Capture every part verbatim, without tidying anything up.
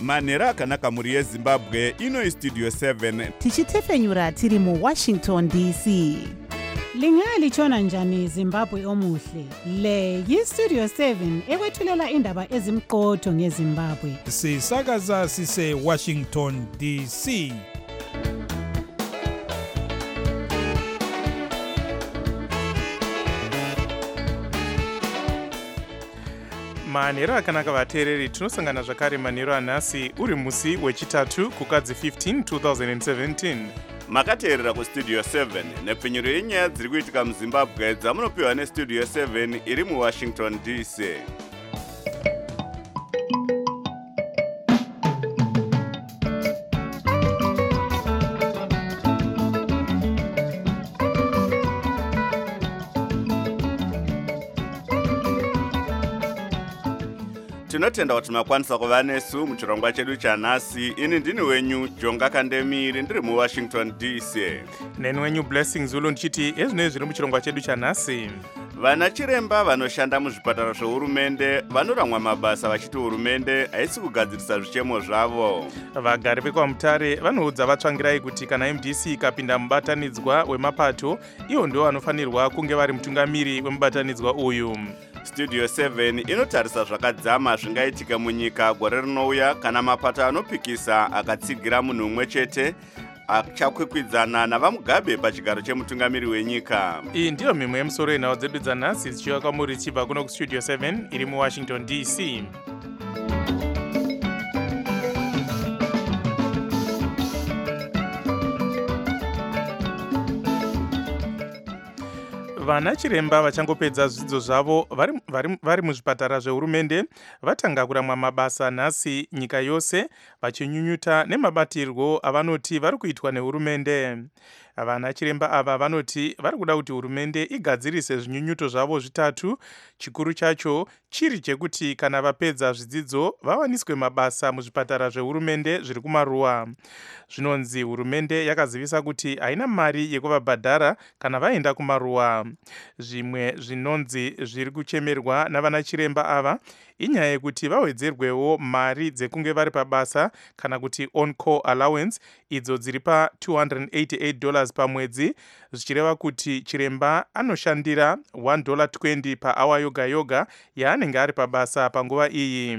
manhero akanaka mhuri yezimbabwe. Ino istudio seven tichitefenyura tiri muwashington D C. Lingalitshona njani Zimbabwe omuhle? Le yistudio seven ekwethulela indaba ezimqotho ngeZimbabwe. Sisakaza sise Washington D C. Manhero akanaka vateereri, tinosangana zvakare manhero anhasi uri musi wechitatu kukadzi fifteen twenty seventeen. makateerera kustudio seven nepfenyuro yenyaya dziri kuitika muzimbabwe dzamunopiwa nestudio seven iri muwashington D C. Tinotenda kuti makwanisa kuva nesu muchirongwa chedu chanhasi. Ini ndini wenyu Jonga Kandemiri ndiri muwashington D C. Neni wenyu Blessing Zulu ndichiti ezvinoi zviri muchirongwa chedu chanhasi. Vana chiremba vanoshanda muzvipatara zvehurumende vanoramwa mabasa vachiti hurumende haisi kugadzirisa zvichemo zvavo. Vagari vekwaMutare vanoudza vatsvangirai kuti kana M D C ikapinda mubatanidzwa wemapato, ivo ndo vanofanirwa kunge vari mutungamiri wemubatanidzwa uyu. Studio seven inotarisa zvakadzama zvingaitika munyika gore rinouya kana mapato anopikisa akatsigira munhu umwe chete achakwikwidzana navamugabe pachigaro chemutungamiri wenyika. Iyi ndiyo mimwe yemusoro yenhau dzedu dzanhasi zichiva kwamuri chibva kuno kustudio seven iri muwashington D C. Vana chiremba vachangopedza zvidzidzo zvavo vari, vari, vari muzvipatara zvehurumende vatanga kuramwa mabasa nhasi nyika yose vachinyunyuta nemabatirwo avanoti vari kuitwa nehurumende. Vana chiremba ava vanoti vari kuda kuti hurumende igadzirise zvinyunyuto zvavo zvitatu, chikuru chacho chiri chekuti kana vapedza zvidzidzo vawaniswe mabasa muzvipatara zvehurumende zviri kumaruwa. Zvinonzi hurumende yakazivisa kuti haina mari yekuvabhadhara kana vaenda kumaruwa. Zvimwe zvinonzi zviri kuchemerwa navana chiremba ava inyaya yekuti vawedzerwewo mari dzekunge vari pabasa kana kuti on-call allowance idzo dziri pa two hundred eighty-eight dollars pamwedzi, zvichireva kuti chiremba anoshandira one dollar twenty pa awa yoga yoga yaanenge ari pabasa panguva iyi.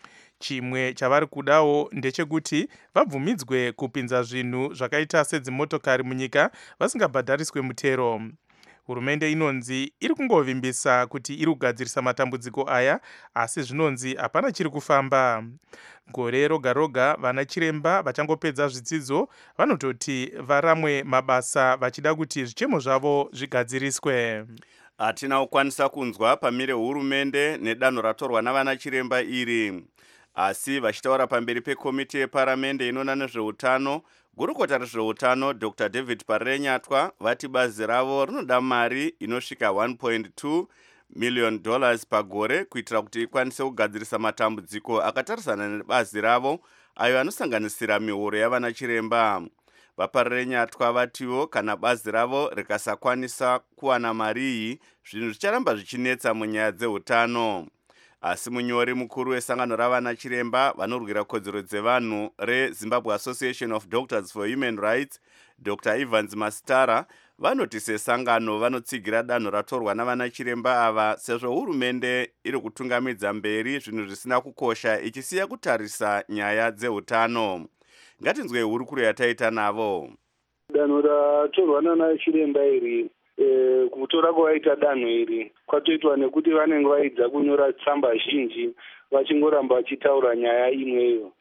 Chimwe chavari kudawo ndechekuti vabvumidzwe kupinza zvinhu zvakaita sedzimotokari munyika vasingabhadhariswe mutero. Hurumende inonzi iri kungovimbisa kuti iri kugadzirisa matambudziko aya, asi zvinonzi hapana chiri kufamba. Gore roga roga vana chiremba vachangopedza zvidzidzo vanototi varamwe mabasa vachida kuti zvichemo zvavo zvigadziriswe. Hatina kukwanisa kunzwa pamire hurumende nedanho ratorwa navana chiremba iri, asi vachitaura pamberi pekomiti yeparamende inoona nezveutano, gurukota rezveutano Doctor David Parenyatwa vati bazi ravo rinoda mari inosvika one point two million dollars pagore kuitira kuti ikwanise kugadzirisa matambudziko akatarisana nebazi ravo ayo anosanganisira mihoro yavana chiremba. Vaparenyatwa vatiwo kana bazi ravo rikasakwanisa kuwana mari iyi, zvinhu zvicharamba zvichinetsa munyaya dzeutano. Asi munyori mukuru wesangano ravana chiremba vanorwira kodzero dzevanhu reZimbabwe Association of Doctors for Human Rights, Doctor Evans Mastara, vanoti sesangano vanotsigira danho ratorwa navana chiremba ava sezvo hurumende iri kutungamidza mberi zvinhu zvisina kukosha ichisiya kutarisa nyaya dzeutano. Ngatinzwe hurukuro yataita navo. Danho ratorwa navana chiremba iri E, kutora kwaita danho iri kwatoitwa nekuti vanenge vaidza kunyora tsamba zhinji vachingoramba vachitaura nyaya imweyo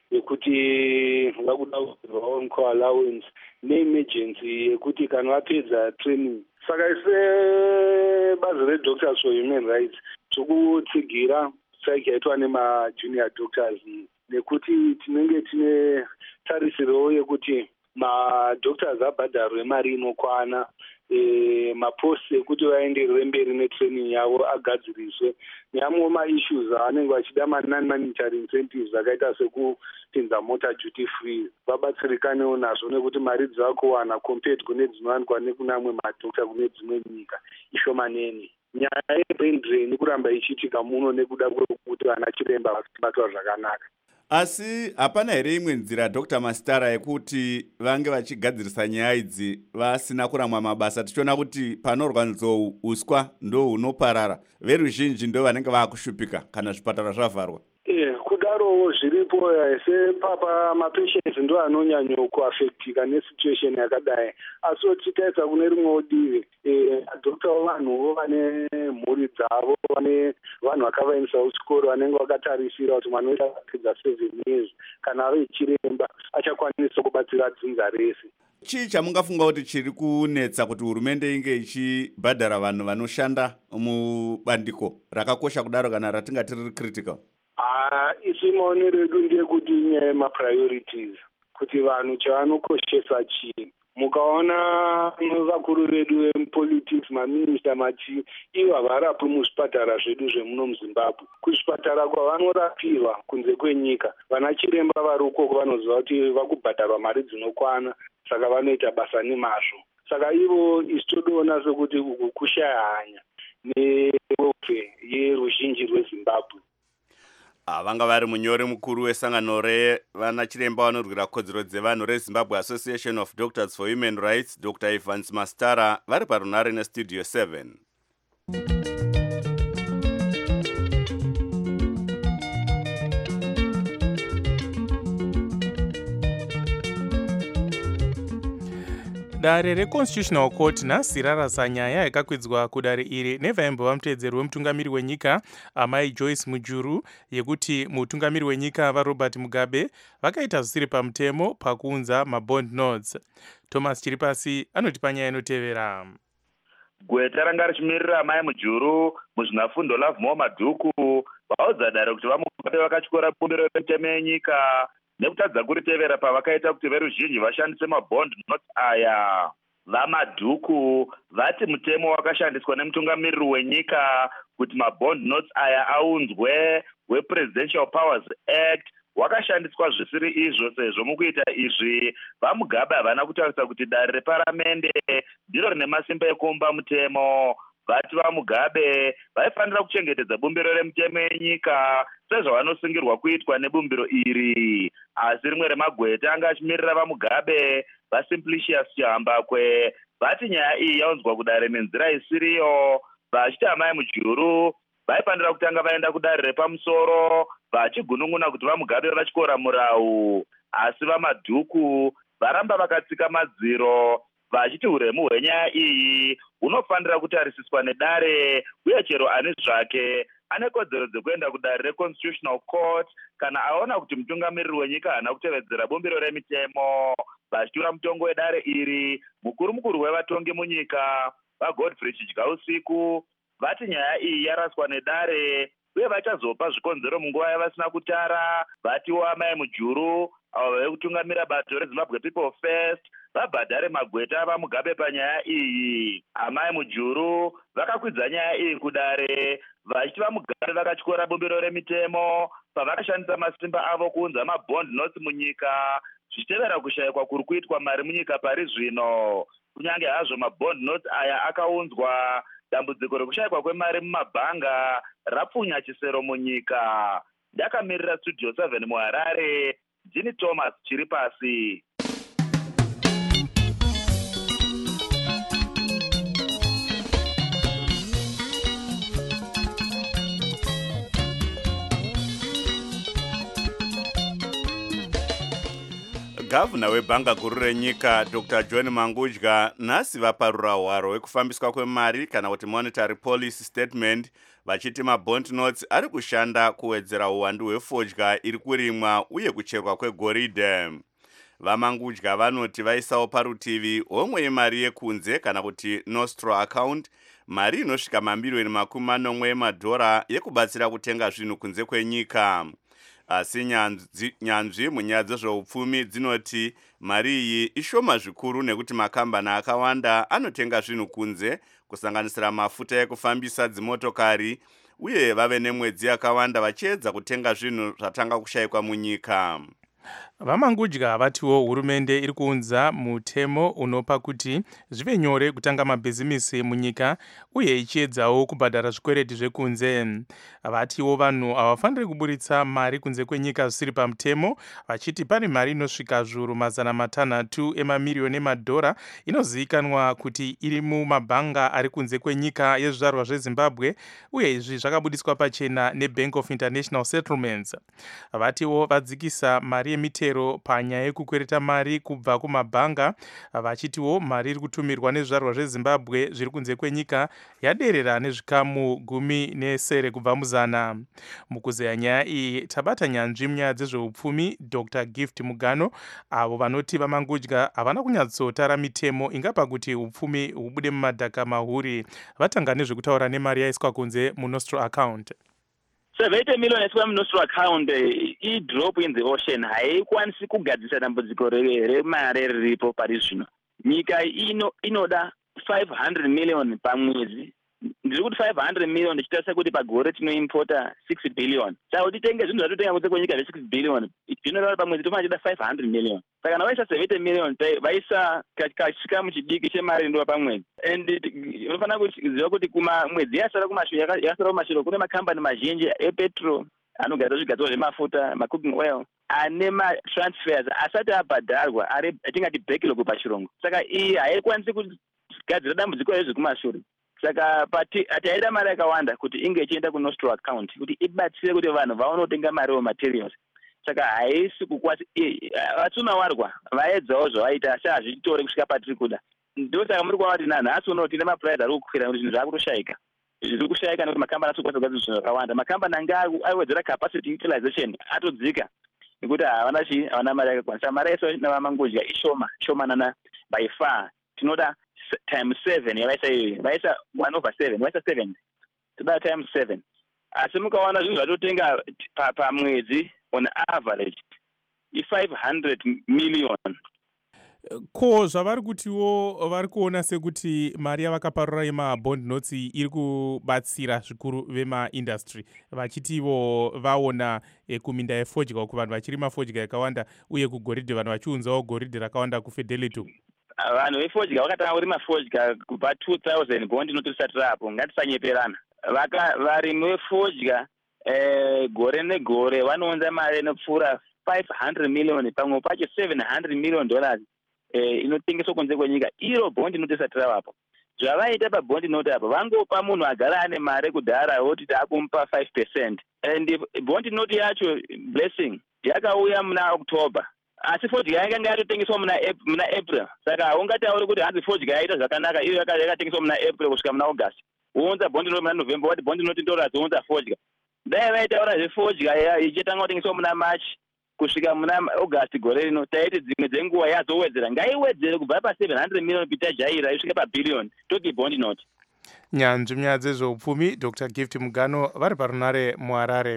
yekuti vakuda on-call allowance neemergency yekuti kana vapedza training. Saka ise bazi reDoctors for Human Rights tokutsigira strike yaitwa nemajunior doctors nekuti tinenge tine tarisiro yekuti madoctors abhadharwe mari inokwana, E, maposti ekuti vaenderere mberi netraining yavo agadziriswe, neamwe maissues aanenge vachida ma-non-monetary incentives akaita sekupinza mota duty free vabatsirikanewo nazvo nekuti mari dzavakuwana compared kune dzinowanikwa nekune amwe madhokta kune dzimwe nyika ishomanene. Nyaya yebrain drain kuramba ichiitika muno nekuda kwekuti vana chiremba vasibatwa zvakanaka. Asi hapana here imwe nzira Doctor Mastara yekuti vange vachigadzirisa nyaya idzi vasina kuramwa mabasa? Tichiona kuti panorwa nzou uswa ndo hunoparara, veruzhinji ndo vanenge vakushupika kana zvipatara zvavharwa. Eh, kudarowo zviripo sepapa mapatients ndo anonyanya kuafektika nesituation yakadai. Asi tikaedza kune rimwe divi eh madokta vanhuwo vane mhuri dzavo, vane vanhu vakavaendesa kuchikoro vanenge vakatarisira kuti mwana uyu akapedza seven years kana ave chiremba achakwanisa kubatsira dzinza rese. Chii chamungafunga kuti chiri kunetsa kuti hurumende inge ichibhadhara vanhu vanoshanda mubandiko rakakosha kudaro kana ratingati riri critical? Ah, isi maonero edu ndeyekuti nyaya yemapriorities, kuti vanhu chavanokoshesa chii. Mukaona vakuru vedu vepolitics, maminista machi, ivo havarapi muzvipatara zvedu zvemuno muZimbabwe. Kuzvipatara kwavanorapiwa kunze kwenyika, vana chiremba vari ukoko vanoziva kuti vakubhadharwa mari dzinokwana, saka vanoita basa nemazvo. Saka ivo isi todoona sekuti uku kushaya hanya nerope yeruzhinji rweZimbabwe. Vanga vari munyori mukuru wesangano revana chiremba vanorwira kodzero dzevanhu reZimbabwe Association of Doctors for Human Rights, Doctor Evans Mastara, vari parunare nestudio seven. Dare reConstitutional Court nhasi rarasa nyaya yakakwidzwa kudare iri nevaimbova muteedzeri wemutungamiri wenyika amai Joyce Mujuru yekuti mutungamiri wenyika vaRobert Mugabe vakaita zvisiri pamutemo pakuunza mabond notes. Thomas Chiripasi anoti panyaya inotevera. Gweta ranga richimirira amai Mujuru muzvinafundo Love Madhuku vaudza dare kuti vamugabe vakatyora bumbiro remutemo yenyika nekutadza kuritevera pavakaita kuti veruzhinji vashandise mabond notes aya. VaMadhuku vati mutemo wakashandiswa nemutungamiriri wenyika kuti mabond notes aya aunzwe wePresidential Powers Act wakashandiswa zvisiri izvo, sezvo mukuita izvi vaMugabe havana kutarisa kuti dare reparamende ndiro rine masimba ekuumba mutemo. Vati vaMugabe vaifanira kuchengetedza bumbiro remutemo yenyika sezvavanosungirwa kuitwa nebumbiro iri. Asi rimwe remagweta anga achimirira vaMugabe vaSimplicius Chihambakwe vati nyaya iyi yaunzwa kudare nenzira isiriyo, vachiti amai Mujuru vaifanira kutanga vaenda kudare repamusoro vachigunun'una kuti vaMugabe vachikora murau. Asi vaMadhuku varamba vakatsika madziro vachiti uremu hwenyaya iyi hunofanira kutarisiswa nedare, uye chero ani zvake ane kodzero dzekuenda kudare reConstitutional Court kana aona kuti mutungamiriri wenyika haana kutevedzera bumbiro remitemo. Vachitura mutongo wedare iri mukuru mukuru wevatongi munyika vaGodfrey Chidyausiku vati nyaya iyi yaraswa nedare uye vachazopa zvikonzero munguva yavasina kutara. Vatiwo amai Mujuru avo vekutungamira bato reZimbabwe People First vabhadhare magweta avaMugabe panyaya iyi. Amai Mujuru vakakwidza nyaya iyi kudare vachiti vaMugabe vakatyora bumbiro remitemo pavakashandisa masimba avo kuunza mabond notes munyika, zvichitevera kushayikwa kuri kuitwa mari munyika pari zvino. Kunyange hazvo mabond notes aya akaunzwa, dambudziko rekushayikwa kwemari mumabhanga rapfunya chisero munyika. Ndakamirira studio seven muHarare, ndini Thomas Chiripasi. Gavana webhanga guru renyika Doctor John Mangudya nhasi vaparura hwaro hwekufambiswa kwemari kana kuti monetary policy statement, vachiti mabond notes ari kushanda kuwedzera uwandu hwefodya iri kurimwa uye kucherwa kwegoridhe. VaMangudya vanoti vaisawo parutivi homwe yemari yekunze kana kuti nostro account, mari inosvika mamiliyoni makumi manomwe emadhora yekubatsira kutenga zvinhu kunze kwenyika. Asi nyanzvi, nyanzvi munyaya dzezveupfumi dzinoti mari iyi ishoma zvikuru nekuti makambani akawanda anotenga zvinhu kunze kusanganisira mafuta ekufambisa dzimotokari, uye vave nemwedzi yakawanda vachiedza kutenga zvinhu zvatanga kushayikwa munyika. Vamangudya vatiwo hurumende iri kuunza mutemo unopa kuti zvive nyore kutanga mabhizimisi munyika uye ichiedzawo kubhadhara zvikwereti zvekunze. Vatiwo vanhu havafaniri kuburitsa mari kunze kwenyika zvisiri pamutemo, vachiti pane mari inosvika zviuru mazana matanhatu emamiriyoni emadhora inozivikanwa kuti iri mumabhanga ari kunze kwenyika yezvizvarwa zveZimbabwe, uye izvi zvakabudiswa pachena neBank of International Settlements. Vatiwo vadzikisa mari yemitero panyaya yekukwereta mari kubva kumabhanga, vachitiwo mari iri kutumirwa nezvizvarwa zveZimbabwe zviri kunze kwenyika yaderera nezvikamu gumi nesere kubva muzana. Mukuzeya nyaya iyi tabata nyanzvi munyaya dzezveupfumi Dr Gift Mugano, avo vanoti vamangudya havana kunyatsotara mitemo ingapa kuti upfumi hubude mumadhaka mahuri. Vatanga nezvekutaura nemari yaiswa kunze muNostro account. seventy million yaiswa muNostro account i-drop in the ocean haikwanisi kugadzisa dambudziko remari riripo pari zvino. Nyika ino inoda five hundred million pamwedzi. Ndiri kuti five hundred million ndichitarisa kuti pagore tinoimpota six billion. Saka kuti tenge zvinhu zvatotenga kunze kwenyika zve six billion zvinoreva pamwedzi tofana tichida five hundred million. Saka kana vaisa seventy million vaisa kachikamu chidiki chemari inodiwa pamwedzi. And unofanira kuziva kuti kumwedzi yasara kumashure yasara kumashure kune makambani mazhinji epetro anogadzira zvigadzirwa zvemafuta, macooking oil, ane matransfers asati abhadharwa ari atingati backlog pachirungu. Saka iyi haikwanisi kugadzira dambudziko rezve kumashure. Saka taida mari yakawanda kuti inge ichienda kuNostro account kuti ibatsire kuti vanhu vaone kutenga mari wematerials. Saka haisi kukwasi vatsuna warwa vaedzawo zvavaita asi hazvitori kusvika patiri kuda. Ndosaka muri kuona kuti nanhasi unowo tine mapurayizi ari kukwira kuti zvinhu zvaakutoshayika. Zviri kushayika nekuti makambani asi kukwanisa kugadzira zvinhu zvakawanda. Makambani anga aiwedzera capacity utilization atodzika nekuti havana chii, havana mari yakakwanisa. Mari yaiswa navamangudya ishoma shomanana by far. Tinoda times seven yavaisa iyoyo, vaisa one over seven, vaisa seven, toda times seven. Asi mukaona zvinhu zvatotenga pamwedzi on average i five hundred million. Ko zvavari kutiwo vari kuona sekuti mari yavakaparura yemabond notes iri kubatsira zvikuru vemaindustry, vachitivo vaona e, kuminda yefodya uku vanhu vachirima fodya yakawanda uye kugoridhe vanhu vachiunzawo goridhe rakawanda kuFidelity. Vanhu vefodya vakatanga kurima fodya kubva two thousand gondi notisatira apo, ngatisanyeperana. Varimi vefodya eh, gore negore vanounza mari inopfuura five hundred million, pamwe pacho seven hundred million dollars eh, inotengeswa kunze kwenyika. Iro bondi notisatira apo. Zvavaita pabondi note apo vangopa munhu agara ane mari kudhara woti takumupa five percent. And bondi note yacho blessing yakauya muna October. Asi fodya yakanga yatotengeswa muna muna April. Saka ungatauri kuti hanzi fodya yaita zvakanaka, iyo yakatengeswa muna April kusvika muna August. Uunza bondi note muna November, wati bondi note ndora dzounza fodya. Dai vaitaura zvefodya ichitanga kutengeswa muna March kusvika muna August gore rino, taiti dzimwe dzenguva yazowedzera. Ngaiwedzere kubva pa seven hundred million pita jaira isvike pa billion toti bondi note. Nyanzvi munyaya dzezveupfumi Dr Gift Mugano vari parunare muHarare.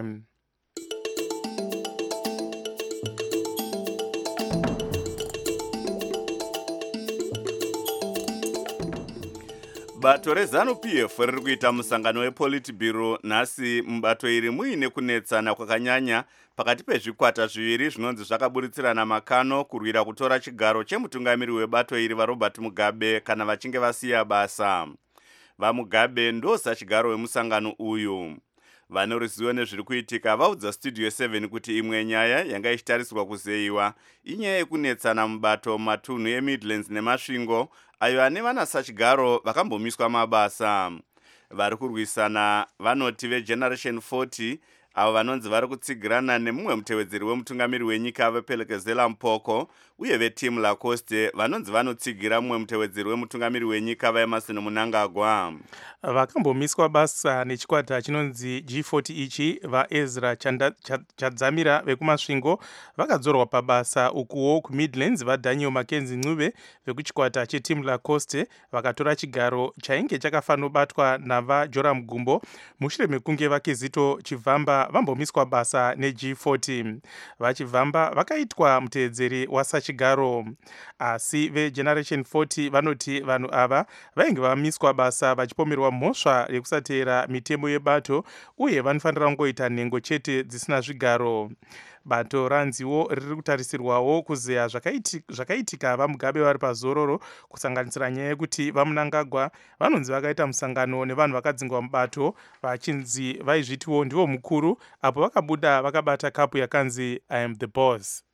Bato reZANU-P F riri kuita musangano wePolitburo nhasi. Mubato iri muine kunetsana kwakanyanya pakati pezvikwata zviviri zvinonzi zvakaburitsirana makano kurwira kutora chigaro chemutungamiri webato iri vaRobert Mugabe kana vachinge vasiya basa. VaMugabe ndosachigaro wemusangano uyu. Vane ruzivo nezviri kuitika vaudza Studio seven kuti imwe nyaya yanga ichitarisirwa kuzeyiwa inyaya yekunetsana mubato matunhu eMidlands neMasvingo ayo ane vanasachigaro vakambomiswa mabasa. Vari kurwisana vanoti veGeneration forty avo vanonzi vari kutsigirana nemumwe mutevedzeri wemutungamiri wenyika vePelekezela Mpoko uye veTeam Lacoste vanonzi vanotsigira mumwe mutevedzeri wemutungamiri wenyika vaEmerson Mnangagwa. Vakambomiswa basa nechikwata chinonzi G forty ichi vaEzra Chadzamira vekumasvingo vakadzorwa pabasa ukuwo kuMidlands vaDaniel Mackenzie Ncube vekuchikwata cheTeam Lacoste vakatora chigaro chainge chakafanobatwa navaJoram Gumbo mushure mekunge vaKizito Chivhamba vambomiswa basa neG forty. VaChivhamba vakaitwa mutevedzeri wasachigaro, asi veGeneration forty vanoti vanhu ava vainge vamiswa basa vachipomerwa mhosva yekusatera mitemo yebato uye vanofanira kungoita nhengo chete dzisina zvigaro. bato ranziwo riri kutarisirwawo kuzeya zvakaitika vamugabe vari pazororo, kusanganisira nyaya yekuti vamunangagwa vanonzi vakaita musangano nevanhu vakadzingwa mubato vachinzi vaizvitiwo ndivo mukuru, apo vakabuda vakabata kapu yakanzi I am the boss.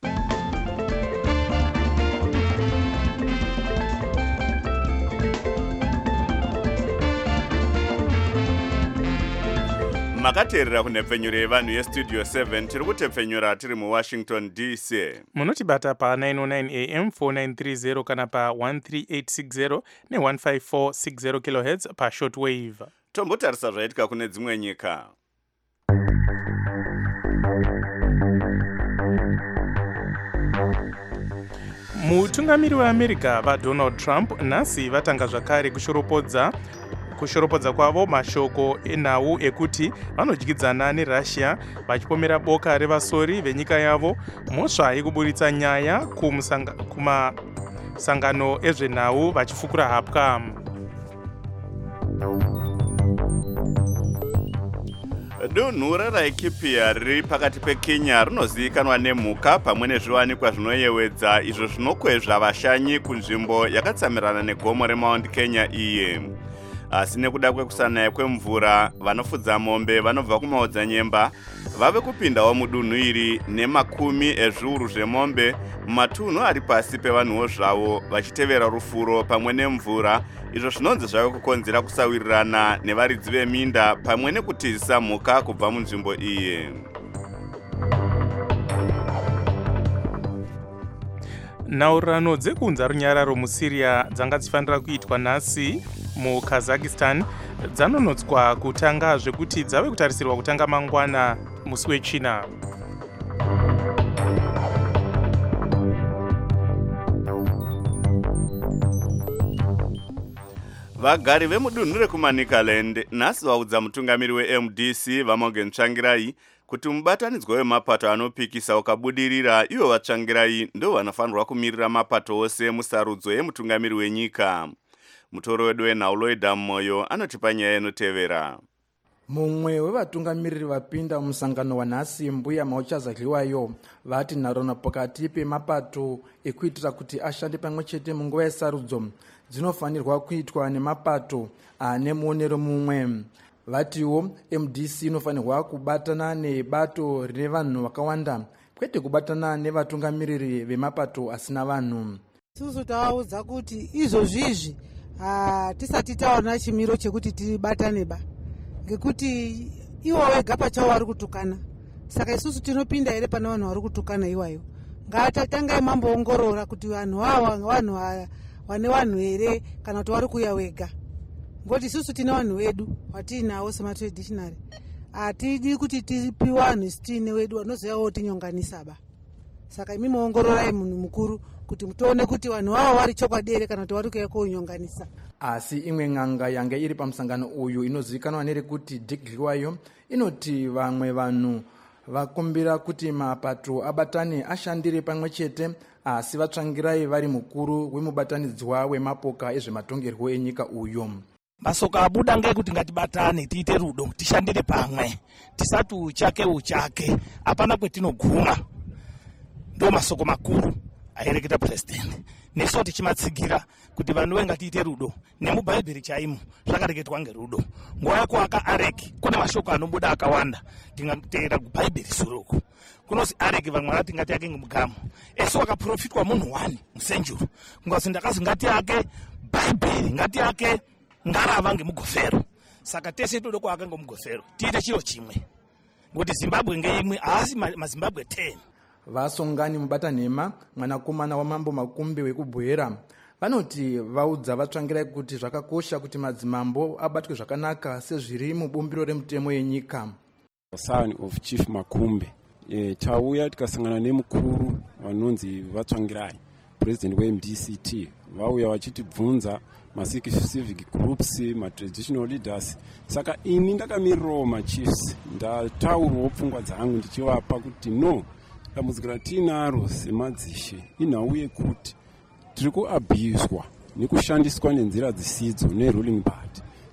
makateerera kunhepfenyuro yevanhu yestudio seven tiri kutepfenyura tiri muwashington D C. munotibata pa nine oh nine A M four nine three zero kana pa one three eight six zero ne one five four six zero kilohertz pa shortwave. Tombotarisa zvaitika kune dzimwe nyika. mutungamiri weAmerica vaDonald Trump nhasi vatanga zvakare kushoropodza kushoropodza kwavo mashoko enhau ekuti vanodyidzana neRussia vachipomera boka revasori venyika yavo mhosva yekuburitsa nyaya kumasangano ezvenhau vachifukura hapwa. Dunhu reRaikipia riri pakati peKenya rinozivikanwa nemhuka pamwe nezviwanikwa zvinoyewedza izvo zvinokwezva vashanyi kunzvimbo yakatsamirana negomo reMount Kenya iye. Asi nekuda kwekusanaya kwemvura, vanofudza mombe vanobva kumaodzanyemba vave kupindawo mudunhu iri nemakumi ezviuru zvemombe mumatunhu ari pasi pevanhuwo zvavo vachitevera rufuro pamwe nemvura, izvo zvinonzi zvave kukonzera kusawirirana nevaridzi veminda pamwe nekutizisa mhuka kubva munzvimbo iyi. Nhaurirano dzekunza runyararo muSyria dzanga dzifanira kuitwa nhasi muKazakhstan dzanonotswa kutanga zvekuti dzave kutarisirwa kutanga mangwana musi wechina. Vagari vemudunhu rekuManicaland nhasi vaudza mutungamiri weM D C vaMorgan Tsvangirai kuti mubatanidzwa wemapato anopikisa ukabudirira, ivo vaTsvangirai ndo vanofanirwa kumirira mapato ose musarudzo yemutungamiri wenyika. Mutoro wedu wenhau Loida Moyo anotipa nyaya inotevera. Mumwe wevatungamiriri vapinda musangano wanhasi mbuya mauchazadliwayo vati nharona pakati pemapato ekuitira kuti ashande pamwe chete munguva yesarudzo dzinofanirwa kuitwa nemapato ane muonero mumwe. Vatiwo M D C inofanirwa kubatana nebato rine vanhu vakawanda kwete kubatana nevatungamiriri vemapato asina vanhu. Susu taudza kuti izvozvizvi tisati taona chimiro chekuti tibatane ba, ngekuti iwo wega pachavo vari kutukana. Saka isusu tinopinda here pana vanhu vari kutukana iwayo. Ngatatangai mamboongorora kuti vanhu ava vanhu vane vanhu here kana kuti vari kuya wega. Ngoti isusu tine vanhu vedu vatinawo sematraditionary. Atidi kuti tipiwe vanhu sitine wedu vanozoyawo tinyonganisa ba. Saka imi muongororai munhu mukuru kuti mutone kuti vanhu vavo vari chokwadi here kana kuti vari kuya kunyonganisa. Asi imwe ng'anga yange iri pamusangano uyu inozivikanwa nerekuti Dick Liwayo inoti vamwe vanhu vakumbira kuti mapato abatane ashandire pamwe chete, asi vaTsvangirai vari mukuru wemubatanidzwa wemapoka ezvematongerwo enyika uyu. Masoko abuda ngekuti ngatibatane tiite rudo tishandire pamwe tisati uchake uchake apana kwetinoguma. Ndo masoko makuru aireketa president. Neso tichimatsigira kuti vanhu vengatiite rudo nemubhaibheri chaimo zvakareketwa ngerudo. Nguva yakuaka areki kune mashoko anobuda akawanda ndingateera kubhaibheri suruku. Kunozi areki vamwe vati ngati yake ngemugamu. Eso wakaprofitwa munhu wani musenjuru. Ngozi ndakazi ngati yake bhaibheri ngati yake ngarava ngemugofero. Saka tese tode kuaka ngemugofero tiite chiro chimwe. Ngoti Zimbabwe ngeimwe asi maZimbabwe ten. Vasongani Mubatanhema mwanakomana wamambo Makumbe wekubwera vanoti vaudza vaTsvangirai kuti zvakakosha kuti madzimambo abatwe zvakanaka sezviri mubumbiro remutemo yenyika. Son of Chief Makumbe e, tauya tikasangana nemukuru vanonzi vaTsvangirai president weM D C T vauya vachitibvunza ma-civic groups, ma-traditional leaders. Saka ini ndakamirirawo ma-chiefs ndataurawo pfungwa dzangu ndichivapa kuti no, dambudziko ratinaro semadzishe inhau yekuti tiri kuabhuswa nekushandiswa nenzira dzisidzo neruling party.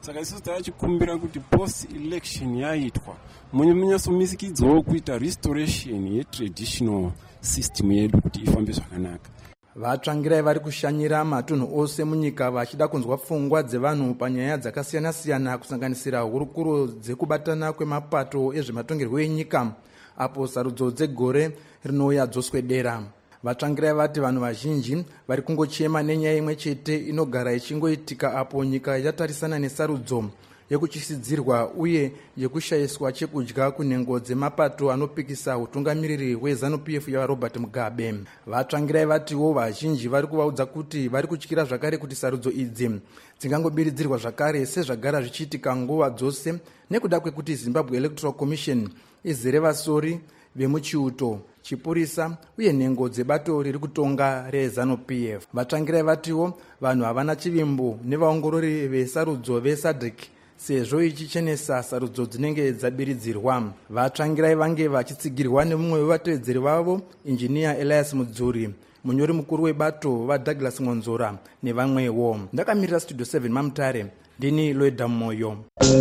saka isusu tachikumbira kuti post election yaitwa munyatsomisikidzawo kuita restoration yetraditional system yedu kuti ifambe zvakanaka. vatsvangirai vari kushanyira matunhu ose munyika vachida kunzwa pfungwa dzevanhu panyaya dzakasiyana-siyana kusanganisira hurukuro dzekubatana kwemapato ezvematongerwo enyika apo sarudzo dzegore rinouya dzoswedera. vatsvangirai vati vanhu vazhinji vari kungochema nenyaya imwe chete inogara ichingoitika apo nyika ichatarisana nesarudzo yekuchisidzirwa uye yekushayiswa chekudya kunhengo dzemapato anopikisa utungamiriri hweZANU-P F yaRobert Mugabe. vatsvangirai vatiwo vazhinji vari kuvaudza kuti vari kutyira zvakare kuti sarudzo idzi dzingangobiridzirwa zvakare sezvagara zvichiitika nguva dzose nekuda kwekuti Zimbabwe Electoral Commission izere vasori vemuchiuto, chipurisa uye nhengo dzebato riri kutonga reZANU-P F. vatsvangirai vatiwo vanhu havana chivimbo nevaongorori vesarudzo veSADC sezvo ichichenesa sarudzo dzinenge dzabiridzirwa. vatsvangirai vange vachitsigirwa nemumwe wevatevedzeri vavo injiniya Elias Mudzuri, munyori mukuru webato vaDouglas Ngonzora nevamwewo. ndakamirira studio seven Mamutare, ndini Loida Moyo.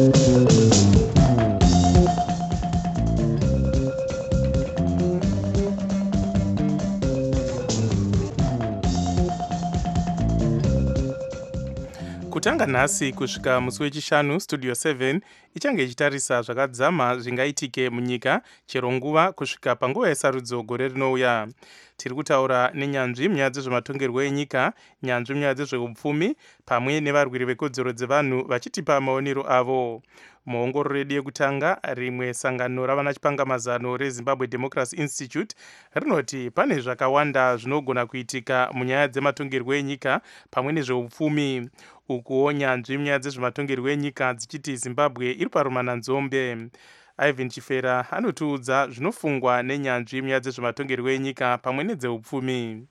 kutanga nhasi kusvika musi wechishanu studio seven ichange ichitarisa zvakadzama zvingaitike munyika chero nguva kusvika panguva yesarudzo gore rinouya. tiri kutaura nenyanzvi munyaya dzezvematongerwo enyika, nyanzvi munyaya dzezveupfumi pamwe nevarwiri vekodzero dzevanhu vachitipa maonero avo. muongororo yedu yekutanga, rimwe sangano ravana chipangamazano reZimbabwe Democracy Institute rinoti pane zvakawanda zvinogona kuitika munyaya dzematongerwo enyika pamwe nezveupfumi. ukuwo nyanzvi munyaya dzezvematongerwo enyika dzichiti Zimbabwe iri parumana nzombe. Ivan Chifera anotiudza zvinofungwa nenyanzvi munyaya dzezvematongerwo enyika pamwe nedzeupfumi.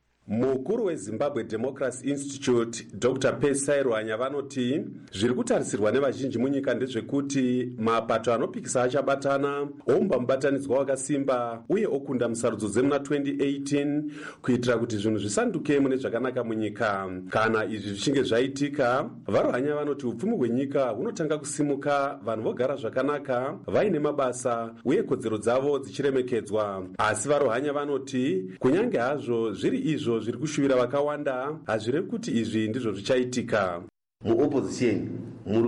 mukuru weZimbabwe Democracy Institute Doctor Pesai Rwanya vanoti zviri kutarisirwa nevazhinji munyika ndezvekuti mapato anopikisa achabatana omba mubatanidzwa wakasimba uye okunda musarudzo dzemuna twenty eighteen kuitira kuti zvinhu zvisanduke mune zvakanaka munyika. kana izvi zvichinge zvaitika, vaRwanya vanoti upfumi hwenyika hunotanga kusimuka, vanhu vogara zvakanaka vaine mabasa uye kodzero dzavo dzichiremekedzwa. asi vaRwanya vanoti kunyange hazvo zviri izvo zviri kushuvira vakawanda, hazvirevi kuti izvi ndizvo zvichaitika. muopposition muri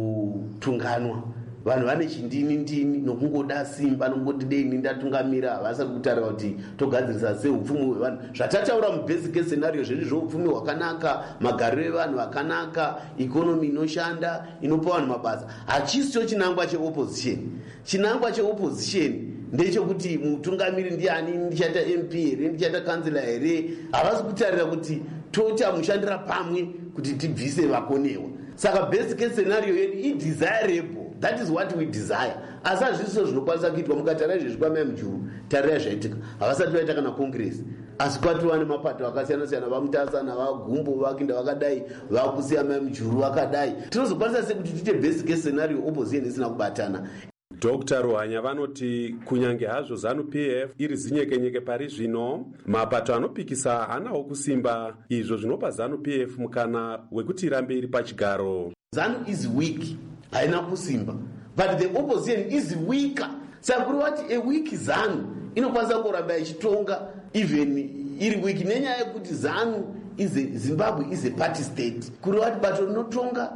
kutunganwa, vanhu vane chindini ndini nokungoda simba nokungoti dei ndatungamira, havasari kutaura kuti togadzirisa sei upfumi hwevanhu. zvatataura mubasic scenario zvedu zveupfumi hwakanaka, magariro evanhu akanaka, ikonomi inoshanda inopa vanhu mabasa, hachisicho chinangwa cheopposition. chinangwa cheopposition ndechekuti mutungamiri ndiani, ndichaita M P here, ndichaita kansila here. havasi kutarira kuti tochamushandira pamwe kuti tibvise vakonewa. saka basic scenario yedu idesirable, that is what we desire. asi hazvisiso zvinokwanisa kuitwa. mukatarira izvezvi kwamai mujuru, tarira zvaitika, havasati vaita kana congress, asi kwatiwa nemapato akasiyana-siyana, vamutasana, vagumbo, vakinda vakadai, vakusiya mai mujuru vakadai. tinozokwanisa sei kuti tiite basic scenario opposition isina kubatana? Doctor Rwanya vanoti kunyange hazvo ZANU-P F iri zinyekenyeke pari zvino, mapato anopikisa anawo kusimba, izvo zvinopa ZANU-P F mukana wekuti irambe iri pachigaro. ZANU is weak, haina kusimba, but the opposition is weaker. saka kuri wati a weak ZANU inokwanisa kuramba ichitonga even iri weak, nenyaya yekuti ZANU is a, Zimbabwe is a party state. kuri wati bato rinotonga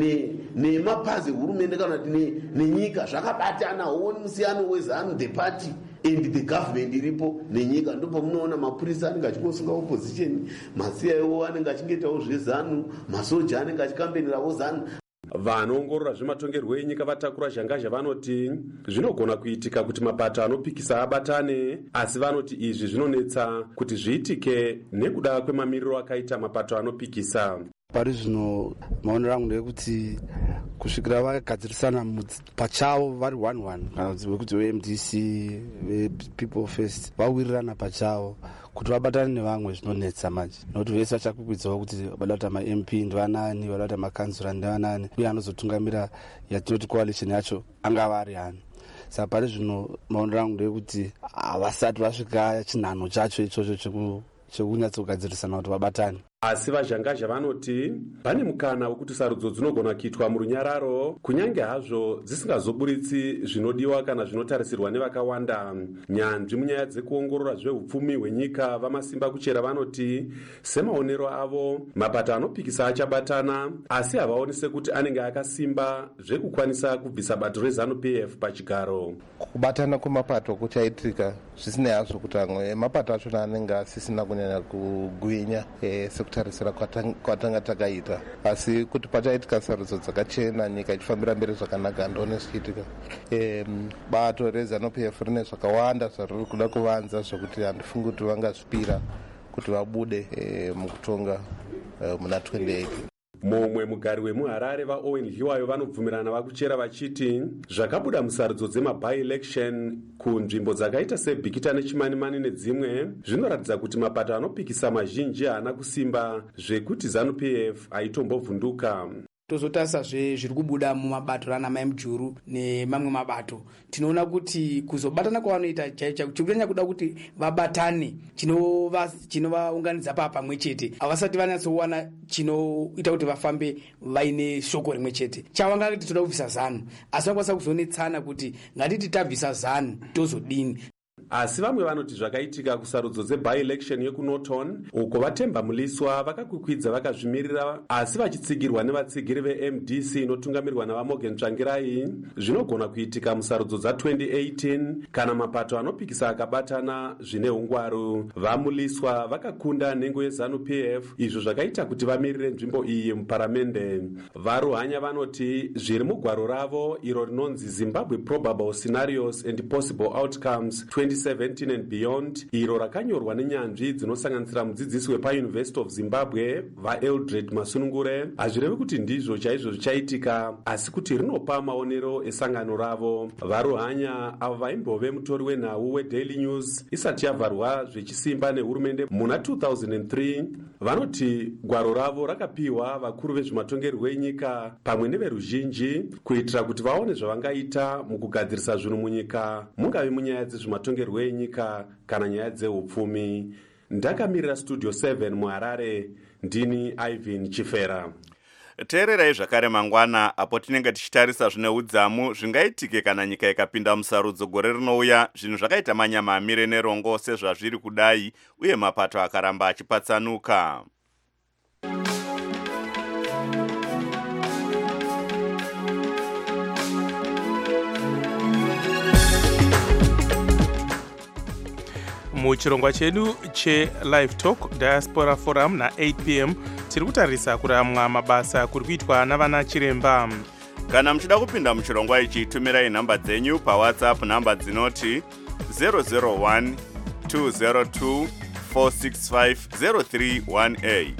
nemapazi hurumende kana kuti nenyika zvakabatana, huoni musiyano weZANU the party and the government iripo nenyika. ndipo munoona mapurisa anenge achingosunga opposition, masiyaiwo anenge achingoitawo zvezANU, masoja anenge achikambenerawo ZANU. vanoongorora zvematongerwo enyika vatakura zhangazha vanoti zvinogona kuitika kuti mapato anopikisa abatane, asi vanoti izvi zvinonetsa kuti zviitike nekuda kwemamiriro akaita mapato anopikisa. pari zvino maonero angu ndekuti kusvikira vagadzirisana pachavo vari one one, kana vekuti ve-M D C ve-People First vawirirana pachavo kuti vabatane nevamwe zvinonetsa manje, nokuti vese vachakwikwidzwawo kuti vada kuita ma-M P ndivanani, vada kuita makansura ndivanani, uye anozotungamira yatinoti coalition yacho angava ari ani. saka pari zvino maonero angu ndekuti havasati vasvika chinhano chacho ichocho chekunyatsogadziririsana kuti vabatane. asi vazhangazha vanoti pane mukana wekuti sarudzo dzinogona kuitwa murunyararo kunyange hazvo dzisingazoburitsi zvinodiwa kana zvinotarisirwa nevakawanda. Nyanzvi munyaya dzekuongorora zveupfumi hwenyika vamasimba kuchera vanoti semaonero avo mapato anopikisa achabatana asi havaoni sekuti anenge akasimba zvekukwanisa kubvisa bato rezanu P F pachigaro. Kubatana kwemapato kuchaitika zvisinei hazvo kuti amwe mapato achona anenge asisina kunyanya kugwinya e, sekutarisira kwatanga takaita, asi kuti pachaitika sarudzo dzakachena nyika ichifambira mberi zvakanaka ndoone zvichiitika. E, bato rezanu P F rine zvakawanda zvariri kuda kuvanza zvokuti handifungi kuti vangazvipira kuti vabude e, mukutonga e, muna twenty-eight. Momwe mugari wemuHarare vaOwen Hiwayo vanobvumirana vakuchera vachiti zvakabuda musarudzo dzema-by-election kunzvimbo dzakaita seBhikita neChimanimani nedzimwe zvinoratidza kuti mapato anopikisa mazhinji haana kusimba zvekuti ZANU P F aitombovhunduka. Tozotarisa zviri kubuda mumabato rana Mai Mujuru nemamwe mabato tinoona kuti kuzobatana kwavanoita chaicha chikunyanya kuda kuti vabatane chinovaunganidza papa pamwe chete havasati vanyatsowana chinoita kuti vafambe vaine shoko rimwe chete. Chavangati toda kubvisa ZANU asi vakwanisa kuzonetsana kuti ngatiti tabvisa ZANU tozodini. Asi vamwe vanoti zvakaitika kusarudzo dze-by-election yekuNorton uko vatemba muliswa vakakwikwidza vakazvimirira asi vachitsigirwa nevatsigiri ve-M D C inotungamirwa navaMorgan Tsvangirai zvinogona kuitika musarudzo dza-twenty eighteen kana mapato anopikisa akabatana zvine ungwaru. Vamuliswa vakakunda nhengo yeZANU P F izvo zvakaita kuti vamirire nzvimbo iyi muparamende. Varuhanya vanoti zviri mugwaro ravo iro rinonzi Zimbabwe Probable Scenarios and Possible Outcomes twenty seventeen and Beyond iro rakanyorwa nenyanzvi dzinosanganisira mudzidzisi wepaUniversity of Zimbabwe vaEldred Masunungure hazvirevi kuti ndizvo chaizvo zvichaitika asi kuti rinopa maonero esangano ravo. Varuhanya avo vaimbove mutori wenhau weDaily News isati yavharwa zvechisimba nehurumende muna two thousand three vanoti gwaro ravo rakapiwa vakuru vezvematongerwo enyika pamwe neveruzhinji kuitira kuti vaone zvavangaita mukugadzirisa zvinhu munyika mungave munyaya dzezvematongerwo enyika kana nyaya dzeupfumi. Ndakamirira Studio seven muHarare ndini Ivan Chifera. Teererai zvakare mangwana apo tinenge tichitarisa zvine udzamu zvingaitike kana nyika ikapinda musarudzo gore rinouya zvinhu zvakaita manyama amire nerongo sezvazviri kudai uye mapato akaramba achipatsanuka. Muchirongwa chedu cheLive Talk Diaspora Forum na-eight p m tiri kutarisa kuramwa mabasa kuri kuitwa navana chiremba. Kana muchida kupinda muchirongwa ichi tumirai nhamba dzenyu paWhatsApp nhamba dzinoti zero zero one two zero two four six five zero three one eight.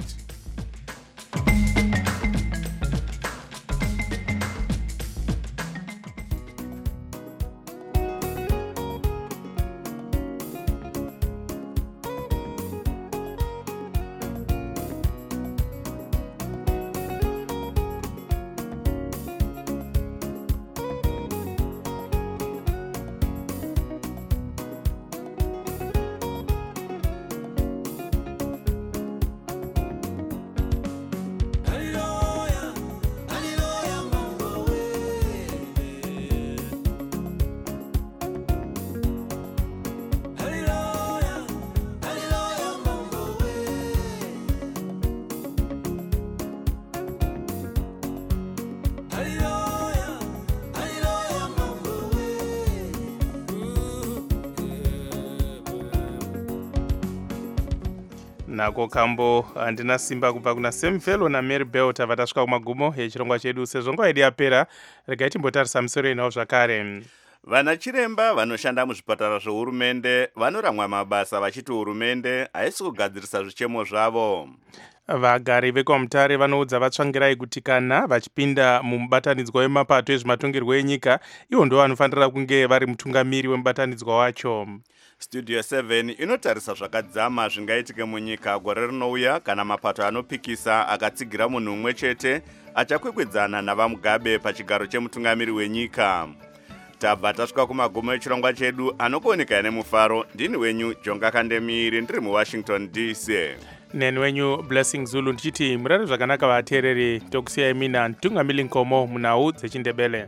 nako kambo handina simba kubva kuna Semfelo naMary Bell tava tasvika kumagumo echirongwa chedu. Sezvo nguva yedu yapera regai timbotarisa misoro inawo zvakare. Vana chiremba vanoshanda muzvipatara zvehurumende vanoramwa mabasa vachiti hurumende haisi kugadzirisa zvichemo zvavo. Vagari vekwamutare vanoudza vatsvangirai kuti kana vachipinda mumubatanidzwa wemapato ezvematongerwo enyika ivo ndo vanofanira kunge vari mutungamiri wemubatanidzwa wacho. Studio seven inotarisa zvakadzama zvingaitike munyika gore rinouya kana mapato anopikisa akatsigira munhu umwe chete achakwikwidzaana navamugabe pachigaro chemutungamiri wenyika. Tabva tasvika kumagumo echirongwa chedu anokuoneka nemufaro. Ndini wenyu Jonga Kandemiri ndiri muWashington D C. neni wenyu Blessing Zulu ndichithi murari zvakanaka vateereri tokusiyai mina ntungamili nkomo munhau dzechindebele.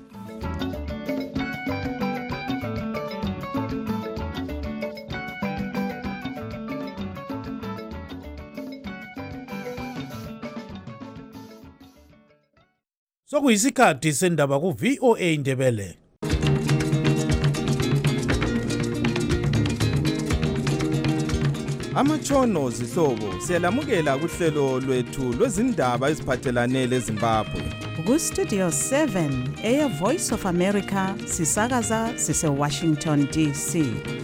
Sokuyisikhathi sendaba ku V O A Indebele. Amatshono zihlobo siyalamukela kuhlelo lwethu lwezindaba eziphathelane leZimbabwe. Ku Studio seven eya Voice of America sisakaza sise Washington D C.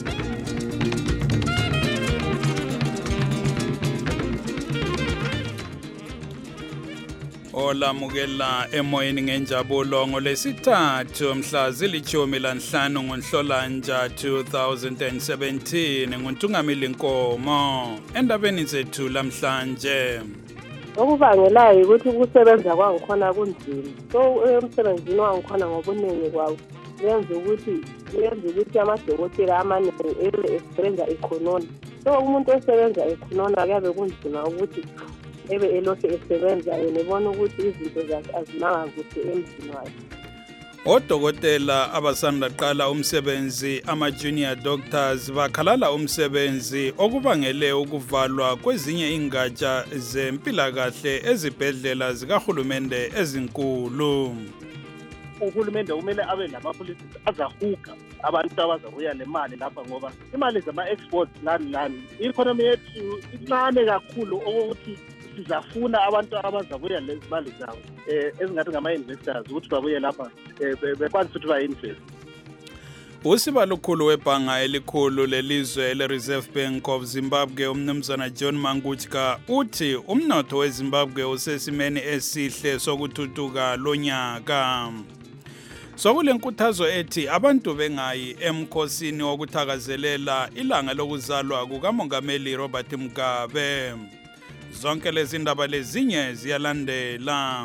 Olamukela emoyeni ngenjabulo ngolesithathu mhla zilichumi lanhlanu ngoNhlolanja two thousand seventeen nguNtungamili Nkomo endabeni zethu lamhlanje. Okubangelayo ukuthi ukusebenza kwangikhona kunzima. So emsebenzini wangikhona ngobuningi kwawo. Yenza ukuthi yenza ukuthi amadokotela amaningi ebe esebenza ekhonona. So umuntu osebenza ekhonona kuyabe kunzima ukuthi ebe elokhu esebenza enebona ukuthi izinto zakhe azimanga kuhle emzini wakhe. Odokotela abasanda qala umsebenzi ama-junior doctors bakhalala umsebenzi okubangele ukuvalwa kwezinye ingatsha zempilakahle ezibhedlela zikahulumende ezinkulu. Uhulumende kumele abe lamapolisi azahuga abantu abazabuya lemali lapha ngoba imali zama-exports lani lani i-economy yethu incane kakhulu ukuthi sizafuna abantu abazabuya lezi mali zabo eh ezingathi ngama-investors ukuthi babuye lapha bekwanisa ukuthi ba-invest. Usiba lukhulu webhanga elikhulu lelizwe le-Reserve Bank of Zimbabwe umnumzana John Mangujka uthi umnotho weZimbabwe usesimeni esihle sokuthuthuka lonyaka. Sokulenkuthazo ethi abantu bengayi emkhosini wokuthakazelela ilanga lokuzalwa kukaMongameli Robert Mugabe. Zonke lezi ndaba lezinye ziyalandela.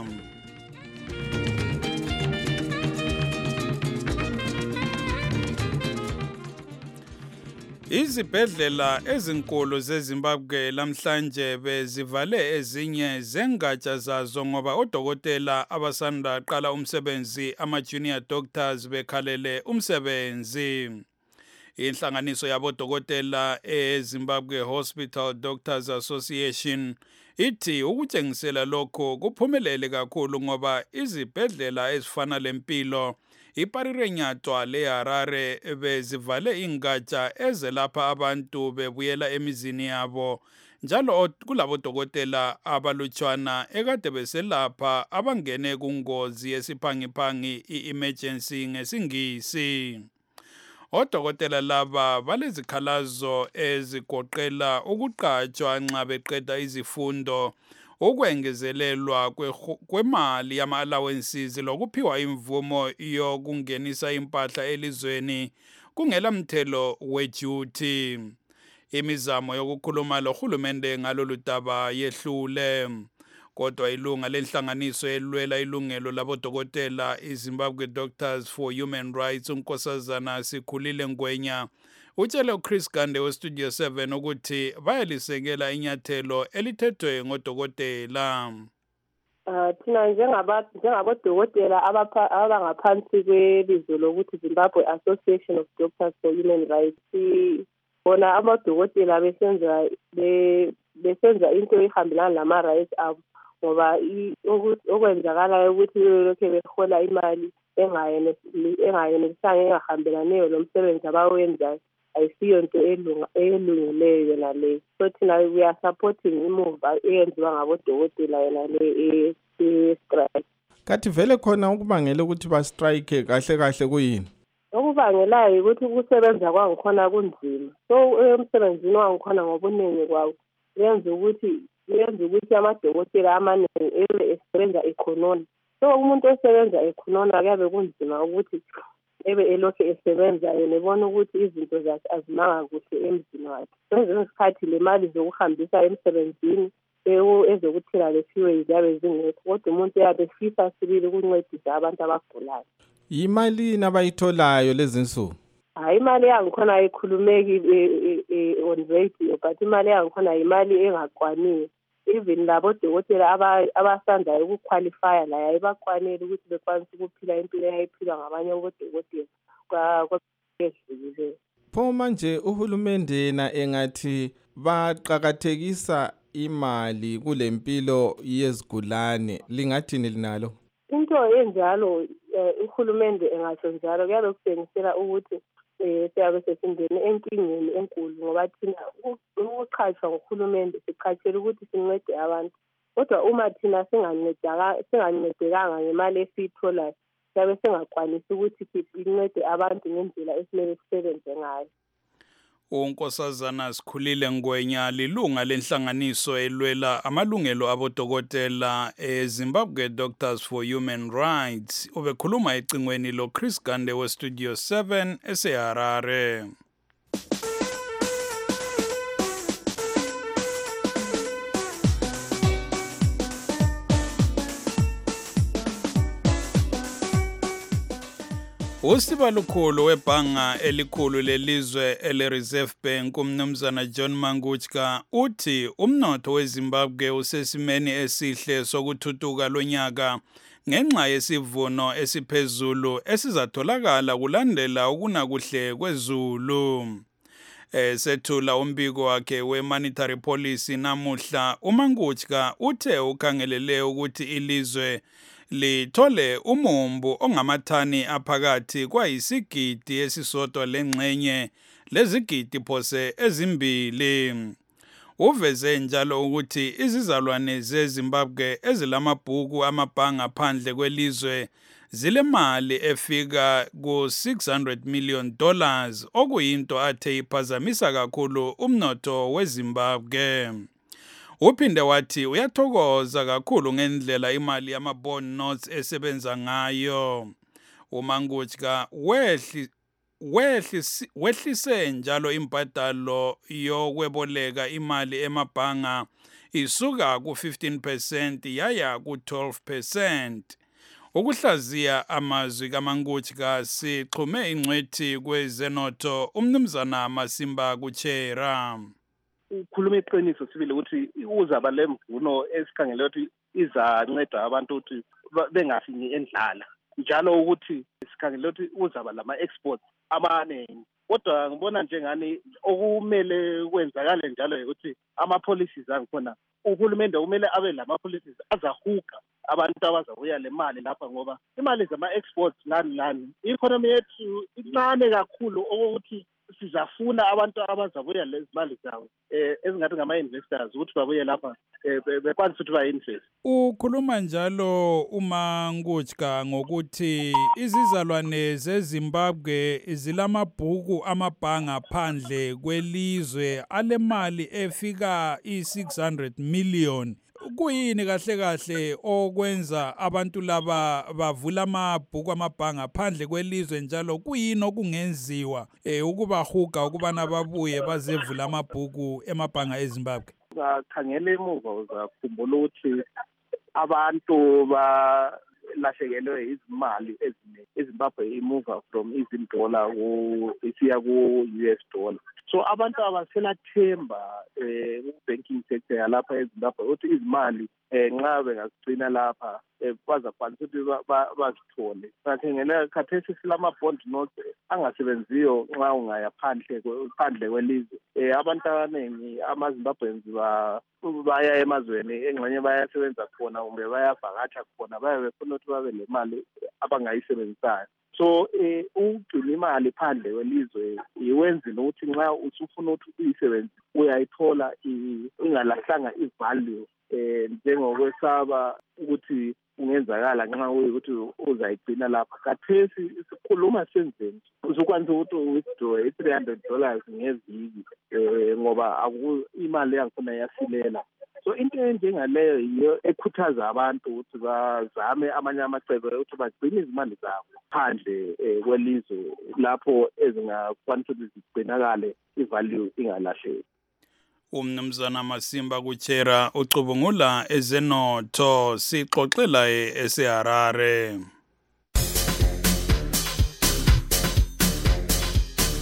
Izibhedlela ezinkulu zeZimbabwe lamhlanje bezivale ezinye zengatsha zazo ngoba odokotela abasanda qala umsebenzi ama-junior doctors bekhalele umsebenzi. Inhlanganiso yabodokotela eZimbabwe Hospital Doctors Association ithi ukutshengisela lokho kuphumelele kakhulu ngoba izibhedlela ezifana lempilo iParirenyatwa leHarare bezivale ingatsha ezelapha abantu bebuyela emizini yabo njalo kulabodokotela abalutshwana ekade beselapha abangene kungozi yesiphangiphangi i-emergency ngesingisi. Odokotela laba balezikhalazo ezigoqela ukuqatshwa nxa beqeda izifundo, ukwengezelelwa kwemali yama-allowances lokuphiwa imvumo yokungenisa impahla elizweni kungela mthelo weduty. Imizamo yokukhuluma lohulumende ngalolu daba yehlule. Kodwa ilunga lenhlanganiso elwela ilungelo labodokotela iZimbabwe Doctors for Human Rights uNkosazana Sikhulile Ngwenya utshele uChris Gande weStudio seven ukuthi bayalisekela inyathelo elithethwe ngodokotela. Uh, thina njengabodokotela abangaphansi kwelizwe lokuthi Zimbabwe Association of Doctors for Human Rights bona amadokotela besenza besenza into ehambelana nama-rights abo ngoba okwenzakalayo ukuthi lokho behola imali engayenelisanga engahambelaniyo lomsebenzi abawenzayo ayisiyo into elungileyo yona leyo. So thina we are supporting imove eyenziwa ngabodokotela yona le e-strike. Kathi vele khona ukubangela ukuthi ba-strike kahle kahle kuyini? Okubangelayo ukuthi ukusebenza kwangikhona kunzima. So emsebenzini wangikhona ngobuningi kwawo yenza ukuthi yenza ukuthi amadokotela amaningi ebe esebenza ekhonona. So umuntu osebenza ekhonona kuyabe kunzima ukuthi ebe elokhu esebenza enebona ukuthi izinto zakhe azimanga kuhle emzini wakhe. Kwezinye isikhathi le mali zokuhambisa emsebenzini ezokuthela le-fuel ziyabe zingekho kodwa umuntu uyabe efisa sibili ukuncedisa abantu abagulayo. Imali nabayitholayo lezi nsuku? hayi imali yangikhona ayikhulumeki on radio but imali yangikhona imali engakwaniyo. Even labo dokotela abasandayo ukuqualifya la ayibakwanele ukuthi bekwanise ukuphila impilo eyayiphilwa ngabanye odokotela kwakwedlule. Pho manje uhulumende na engathi baqhakathekisa imali kulempilo yezigulane lingathini linalo? Into enjalo uhulumende engasho njalo kuyalo kutshengisela ukuthi eh siyabe sesindene enkingeni enkulu ngoba thina ukuqhatshwa ngohulumende siqhatshela ukuthi sincede abantu kodwa uma thina singancedaka singancedekanga ngemali esiyitholayo siyabe singakwanisi ukuthi sincede abantu ngendlela esimele sisebenze ngayo. uNkosazana Sikhulile Ngwenya lilunga lenhlanganiso elwela amalungelo abodokotela eZimbabwe Doctors for Human Rights. Ubekhuluma ecingweni lo Chris Gande we Studio seven eseHarare. Usibalukhulu webhanga elikhulu lelizwe ele-Reserve Bank umnumzana John Mangujka uthi umnotho weZimbabwe usesimeni esihle sokuthuthuka lonyaka ngenxa yesivuno esiphezulu esizatholakala kulandela ukunakuhle kwezulu. Esethula umbiko wakhe we-monetary policy namuhla uMangujka uthe ukhangelele ukuthi ilizwe lithole umumbu ongamathani aphakathi kwayisigidi esisodwa lengxenye lezigidi phose ezimbili. Uveze njalo ukuthi izizalwane zeZimbabwe ezilamabhuku amabhanga phandle kwelizwe zilemali efika ku six hundred million dollars okuyinto athe iphazamisa kakhulu umnotho weZimbabwe. Uphinde wathi uyathokoza kakhulu ngendlela imali yama-bond notes esebenza ngayo. uMangujka wehli wehlise wehlise njalo imbadalo yokweboleka imali emabhanga isuka ku fifteen percent yaya ku twelve percent. Ukuhlaziya amazwi kaMangujka sixhume ingcwethi kwezenotho umnumzana Masimba Kuchera. Ukhuluma iqiniso sibile ukuthi uzaba lemvuno esikhangele ukuthi izanceda abantu ukuthi bengafini endlala njalo ukuthi sikhangele ukuthi uzaba lama exports amaningi kodwa ngibona njengani okumele kwenzakale njalo ukuthi ama policies angikhona uhulumende kumele abe lama policies azahuka abantu abazabuya le mali lapha ngoba imali zama exports lani lani economy yethu incane kakhulu ukuthi sizafuna abantu abazabuya lezi mali zawo eh ezingathi ngama investors ukuthi babuye lapha bekwanisa ukuthi ba-invest. Ukhuluma njalo uMangujka ngokuthi izizalwane zeZimbabwe zilamabhuku amabhanga phandle kwelizwe alemali efika i-six hundred million. Kuyini kahle kahle okwenza abantu laba bavula amabhuku amabhanga phandle kwelizwe njalo kuyini okungenziwa eh ukubahuga ukubana babuye bazevula amabhuku emabhanga eZimbabwe? Bakhangela emuva uzakhumbula ukuthi abantu ba lahlekelwe izimali eziningi. eZimbabwe imove from izim dollar ku isiya ku U S dollar. So abantu abaselathemba eh banking sector yalapha eZimbabwe uthi izimali eh nxa bengagcina lapha bazakwanisa ukuthi bazithole. Bakhangela khathesi silama bond notes angasebenziyo nxa ungaya phandle phandle kwelizwe. Eh abantu abaningi amaZimbabweans ba baya emazweni engxenye bayasebenza khona kumbe bayavakatsha khona baye befuna ukuthi babe le mali abangayisebenzisayo. So eh ugcina imali phandle kwelizwe iwenzile ukuthi nxa usufuna ukuthi uyisebenze uyayithola ingalahlanga ivalue eh njengokwesaba ukuthi ungenzakala nxa ukuthi uzayigcina lapha. Khathesi isikhuluma senzeni uzokwanisa ukuthi withdraw three hundred dollars ngeviki eh ngoba imali yakhona yasilela. So into enjengaleyo yiyo ekhuthaza abantu ukuthi bazame amanye amacebo ukuthi bagcine izimali zabo phandle kwelizwe lapho ezingakwanisa ukuthi zigcinakale ivalue ingalahleki. Umnumzana Masimba Kuchera ucubungula ezenotho sixoxela eseHarare.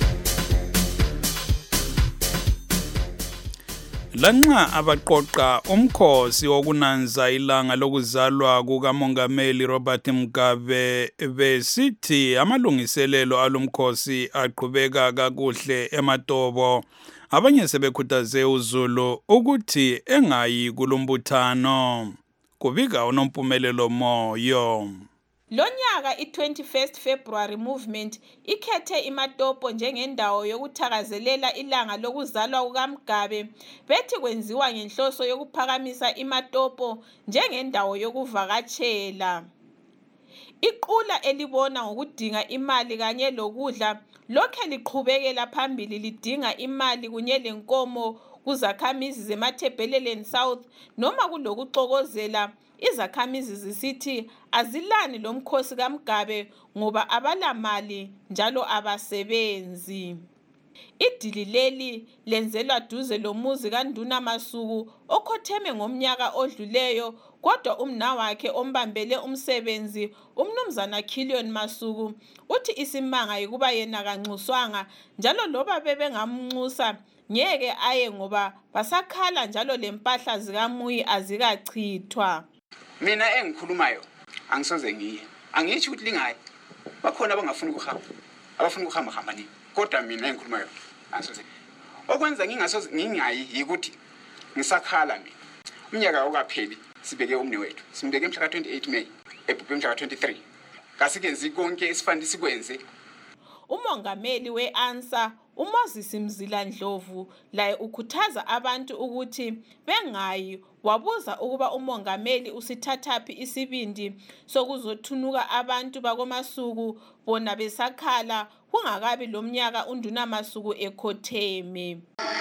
Lanxa abaqoqa umkhosi wokunanza ilanga lokuzalwa kukaMongameli Robert Mugabe besithi amalungiselelo alomkhosi aqhubeka kakuhle eMatobo, abanye sebekhuthaze uZulu ukuthi engayi kulumbuthano. Kubika uNompumelelo Moyo. Lonyaka i-twenty-first February movement ikhethe iMatopo njengendawo yokuthakazelela ilanga lokuzalwa kukaMgabe, bethi kwenziwa ngenhloso yokuphakamisa iMatopo njengendawo yokuvakatshela. Iqula elibona ngokudinga imali kanye lokudla lokhe liqhubekela phambili lidinga imali kunye lenkomo kuzakhamizi zemaThebheleleni South, noma kulokuxokozela izakhamizi zisithi azilani lomkhosi kaMgabe ngoba abalamali njalo abasebenzi. Idili leli lenzelwa duze lomuzi kaNduna Masuku okhotheme ngomnyaka odluleyo, kodwa umnawakhe ombambele umsebenzi umnumzana Killion Masuku uthi isimanga ukuba yena kanxuswanga, njalo loba bebengamnxusa ngeke aye ngoba basakhala njalo lempahla zikaMuyi azikachithwa. Mina engikhulumayo angisoze ngiye, angithi ukuthi lingayi, bakhona abangafuni ukuhamba, abafuna ukuhamba hamba nini, kodwa mina engikhulumayo angisoze. Okwenza ngingasoze ngingayi yikuthi ngisakhala mina. Umnyaka okapheli sibeke umne wethu, simbeke mhla ka twenty-eight May, ebhubhe mhla ka twenty-three. Kasikenzi konke esifanele sikwenze. Umongameli we-ANSA uMoses Mzila Ndlovu laye ukhuthaza abantu ukuthi bengayi, wabuza ukuba umongameli usithathaphi isibindi sokuzothunuka abantu bakoMasuku bona besakhala kungakabi lomnyaka uNduna Masuku ekhotheme.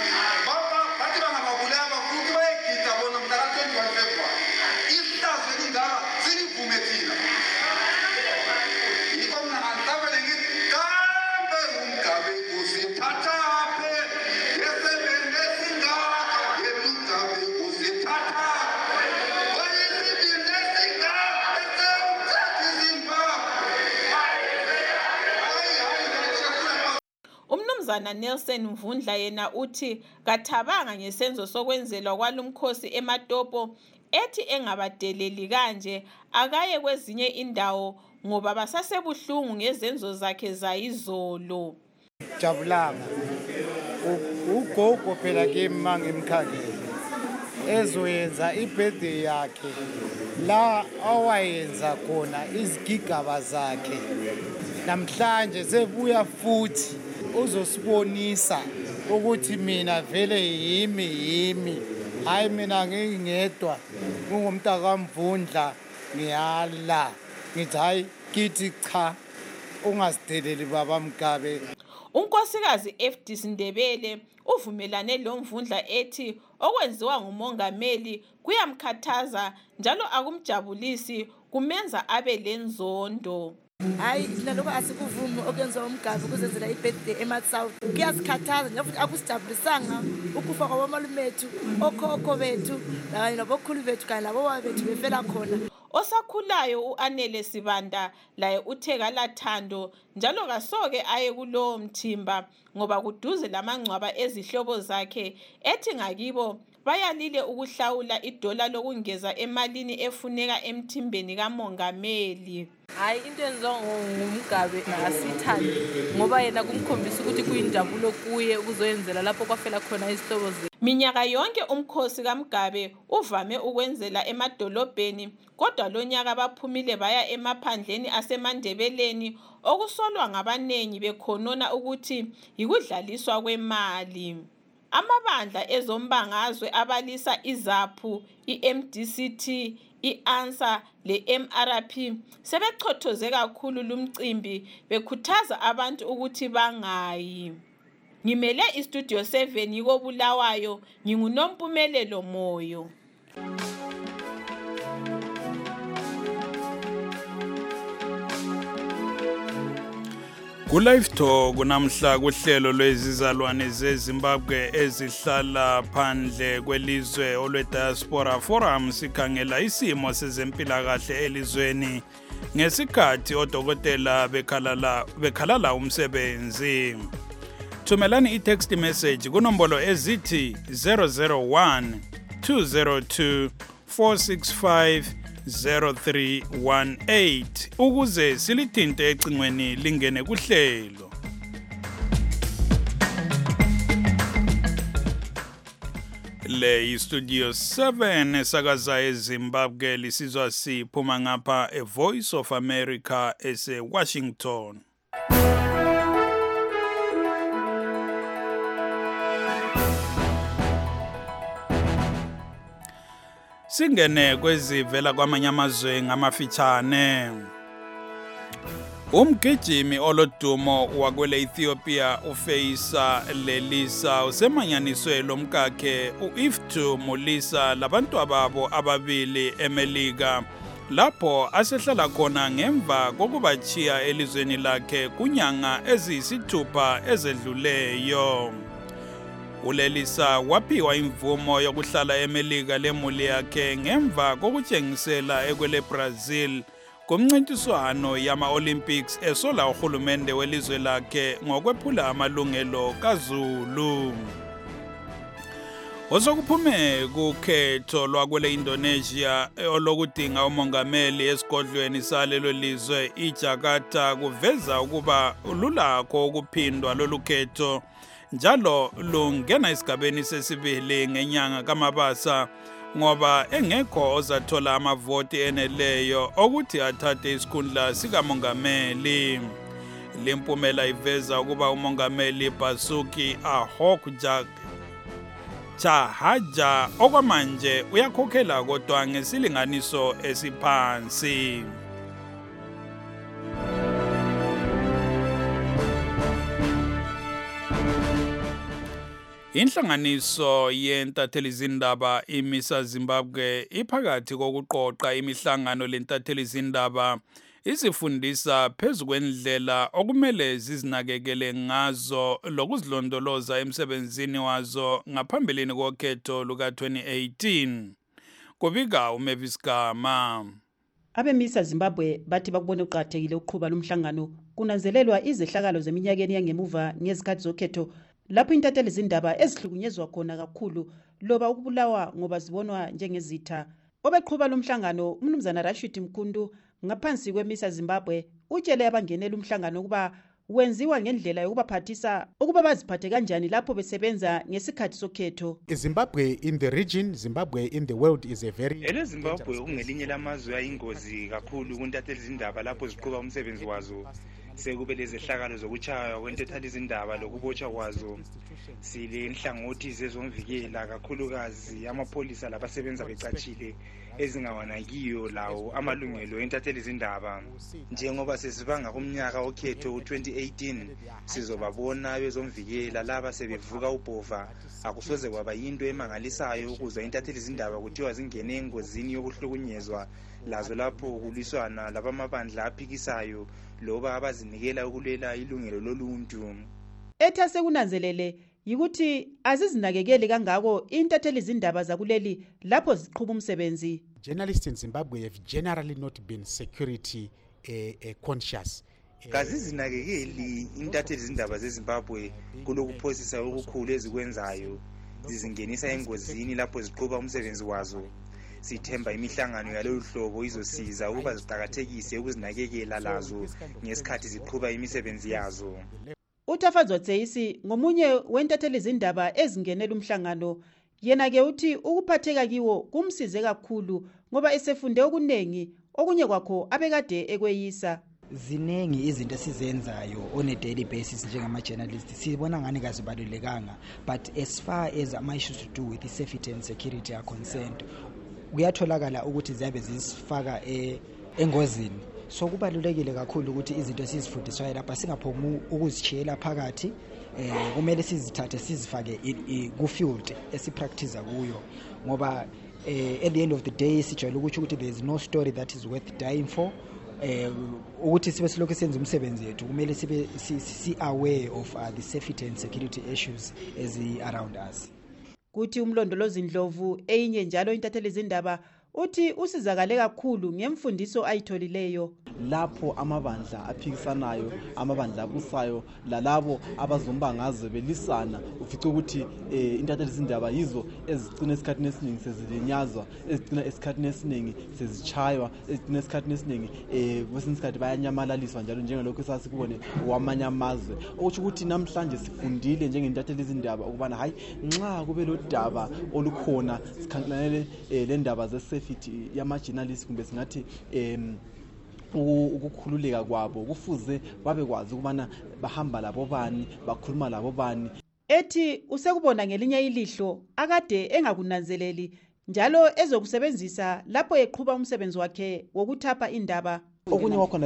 Umnumzana Nelson Mvundla yena uthi kathabanga ngesenzo sokwenzelwa kwalumkhosi eMatopo, ethi engabadeleli kanje akaye kwezinye indawo ngoba basasebuhlungu ngezenzo zakhe zayizolo. Jabulanga ugogo phela kimi mangemkhangele ezoyenza ibirthday yakhe la awayenza khona izigigaba zakhe, namhlanje sebuya futhi uzosibonisa ukuthi mina vele yimi yimi, hayi mina ngingedwa ngumntaka Mvundla ngiyala, ngithi hayi kithi cha ungasideleli baba Mugabe. Unkosikazi F D Sindebele uvumelane lo Mvundla ethi okwenziwa ngumongameli kuyamkhathaza njalo akumjabulisi, kumenza abe lenzondo. Hayi thina lokho asikuvumi okwenziwa uMgabe kuzenzela ibirthday eMatsouth. Kuyasikhathaza nje akusijabulisanga ukufa kwabomalumethu, okhokho bethu kanye nabokhulu bethu kanye nabobaba bethu befela khona. Osakhulayo uAnele Sibanda laye uthe kalathando njalo kasoke aye kulowo mthimba ngoba kuduze lamangcwaba ezihlobo zakhe, ethi ngakibo bayalile ukuhlawula idola lokungeza emalini efuneka emthimbeni kamongameli. Hayi into enziwa nguMgabe asithandi ngoba yena kumkhombisa ukuthi kuyinjabulo kuye ukuzoyenzela lapho kwafela khona isihlobo zethu. Minyaka yonke umkhosi kaMgabe uvame ukwenzela emadolobheni, kodwa lonyaka baphumile baya emaphandleni aseMandebeleni okusolwa ngabanengi bekhonona ukuthi yikudlaliswa kwemali. Amabandla ezombangazwe abalisa iZAPHU, i-M D C T, i-ANSA le-M R P sebechothoze kakhulu lumcimbi bekhuthaza abantu ukuthi bangayi. Ngimele iStudio seven yiko Bulawayo, nginguNompumelelo Moyo. Ku-Live Talk namhla kuhlelo lwezizalwane zeZimbabwe ezihlala phandle kwelizwe olwe-Diaspora Forum sikhangela isimo sezempilakahle elizweni ngesikhathi odokotela bekhalala bekhalala umsebenzi. thumelani i-text message kunombolo ezithi zero zero one two zero two four six five zero three one eight ukuze silithinte ecingweni lingene kuhlelo. Le studio seven esakaza eZimbabwe lisizwa siphuma ngapha e Voice of America ese Washington. Singene kwezivela kwamanye amazwe ngamafitshane. Umgijimi olodumo wakwele Ethiopia uFeisa Lelisa usemanyaniswe lomkakhe uIftu Mulisa labantu ababo ababili eMelika lapho asehlala khona ngemva kokubachiya elizweni lakhe kunyanga eziyisithupha ezedluleyo. ULelisa waphiwa imvumo yokuhlala eMelika lemuli yakhe ngemva kokutshengisela ekwele Brazil kumncintiswano yama-Olympics esola uhulumende welizwe lakhe ngokwephula amalungelo kaZulu. Osokuphume kukhetho lwakwele Indonesia olokudinga umongameli esigodlweni salelo lizwe iJakarta kuveza ukuba ululakho ukuphindwa lolu khetho njalo lungena esigabeni sesibili ngenyanga kaMabasa ngoba engekho ozathola amavoti eneleyo ukuthi athathe isikhundla sikamongameli. Lempumela iveza ukuba umongameli Basuki Ahok Chahaja okwamanje uyakhokhela kodwa ngesilinganiso esiphansi. Inhlanganiso yentatheli zindaba imisa Zimbabwe iphakathi kokuqoqa imihlangano lentatheli zindaba isifundisa phezu kwendlela okumele zizinakekele ngazo lokuzilondoloza emsebenzini wazo ngaphambilini kokhetho luka twenty eighteen. Kubika uMavis Gama. Abemisa Zimbabwe bathi bakubona uqhathekile uqhuba lomhlangano kunanzelelwa izehlakalo zeminyakeni yangemuva ngezikhathi zokhetho lapho intatheli zindaba ezihlukunyezwa khona kakhulu loba ukubulawa ngoba zibonwa njengezitha. Obeqhuba lomhlangano umnumzana Rashid Mkhundu ngaphansi kwemisa Zimbabwe utshele abangenela umhlangano ukuba wenziwa ngendlela yokubaphathisa ukuba baziphathe kanjani lapho besebenza ngesikhathi sokhetho. Zimbabwe in the region, Zimbabwe in the world is a very Ele Zimbabwe ungelinye lamazwe ayingozi kakhulu kuntatheli zindaba lapho ziqhuba umsebenzi wazo. Sekube lezehlakalo zokuchaya kwentatheli zindaba lokubotshwa kwazo. Sile inhlangothi zezomvikela kakhulukazi amapolisa labasebenza becachile ezingawanakiyo lawo amalungelo entatheli zindaba. Njengoba sesibanga kumnyaka okhetho twenty eighteen sizobabona bezomvikela laba sebevuka ubhova akusoze kwaba yinto emangalisayo ukuzwa intatheli zindaba kuthiwa zingene engozini yokuhlukunyezwa lazo lapho kuliswana labamabandla aphikisayo loba abazinikela ukulwela ilungelo loluntu. Etha sekunanzelele yikuthi azizinakekeli kangako intatheli zindaba zakuleli lapho ziqhuba umsebenzi. Journalists in Zimbabwe have generally not been security uh, uh, conscious. Kazizinakekeli intatheli zindaba zeZimbabwe kulokuphosisa okukhulu ezikwenzayo zizingenisa engozini lapho ziqhuba umsebenzi wazo. Sithemba imihlangano yalolu hlobo izosiza ukuba ziqhakathekise ukuzinakekela lazo ngesikhathi ziqhuba imisebenzi yazo. Utafadzwa Tseisi ngomunye wentatheli zindaba ezingenela umhlangano yena ke uthi ukuphatheka kiwo kumsize kakhulu ngoba esefunde okunengi okunye kwakho abekade ekweyisa. Zinengi izinto esizenzayo on a daily basis njengama journalists sibona ngani kazibalulekanga, but as far as ama issues to do with the safety and security are concerned kuyatholakala ukuthi ziyabe zisifaka engozini. So kubalulekile kakhulu ukuthi izinto sizifundiswayo lapha singaphomu ukuzichiyela phakathi, eh kumele sizithathe sizifake ku field esipractice kuyo ngoba eh at the end of the day sijwayele ukuthi ukuthi there is no story that is worth dying for. Eh ukuthi sibe silokho senza umsebenzi wethu kumele sibe si aware of uh, the safety and security issues as around us. Kuthi umlondolozi Ndlovu eyinye njalo intatheli zindaba uthi usizakale kakhulu ngemfundiso ayitholileyo. Lapho amabandla aphikisanayo, amabandla abusayo lalabo abazombangazwe belisana, ufica ukuthi eh, intatheli zindaba yizo ezigcina esikhathini esiningi sezilinyazwa, ezigcina esikhathini esiningi sezichaywa, ezigcina esikhathini esiningi eh kwesinye isikhathi bayanyamalaliswa njalo njengalokho esasikubone kwamanye amazwe. Okusho ukuthi namhlanje sifundile njengentatheli zindaba ukubana hayi nxa kube lo daba olukhona sikhangelele eh, le ndaba ze-safety yama-journalist kumbe singathi em ukukhululeka kwabo kufuze babekwazi ukubana bahamba labo bani, bakhuluma labo bani. Ethi usekubona ngelinye ilihlo akade engakunanzeleli njalo ezokusebenzisa lapho eqhuba umsebenzi wakhe wokuthapha indaba. Okunye wakhona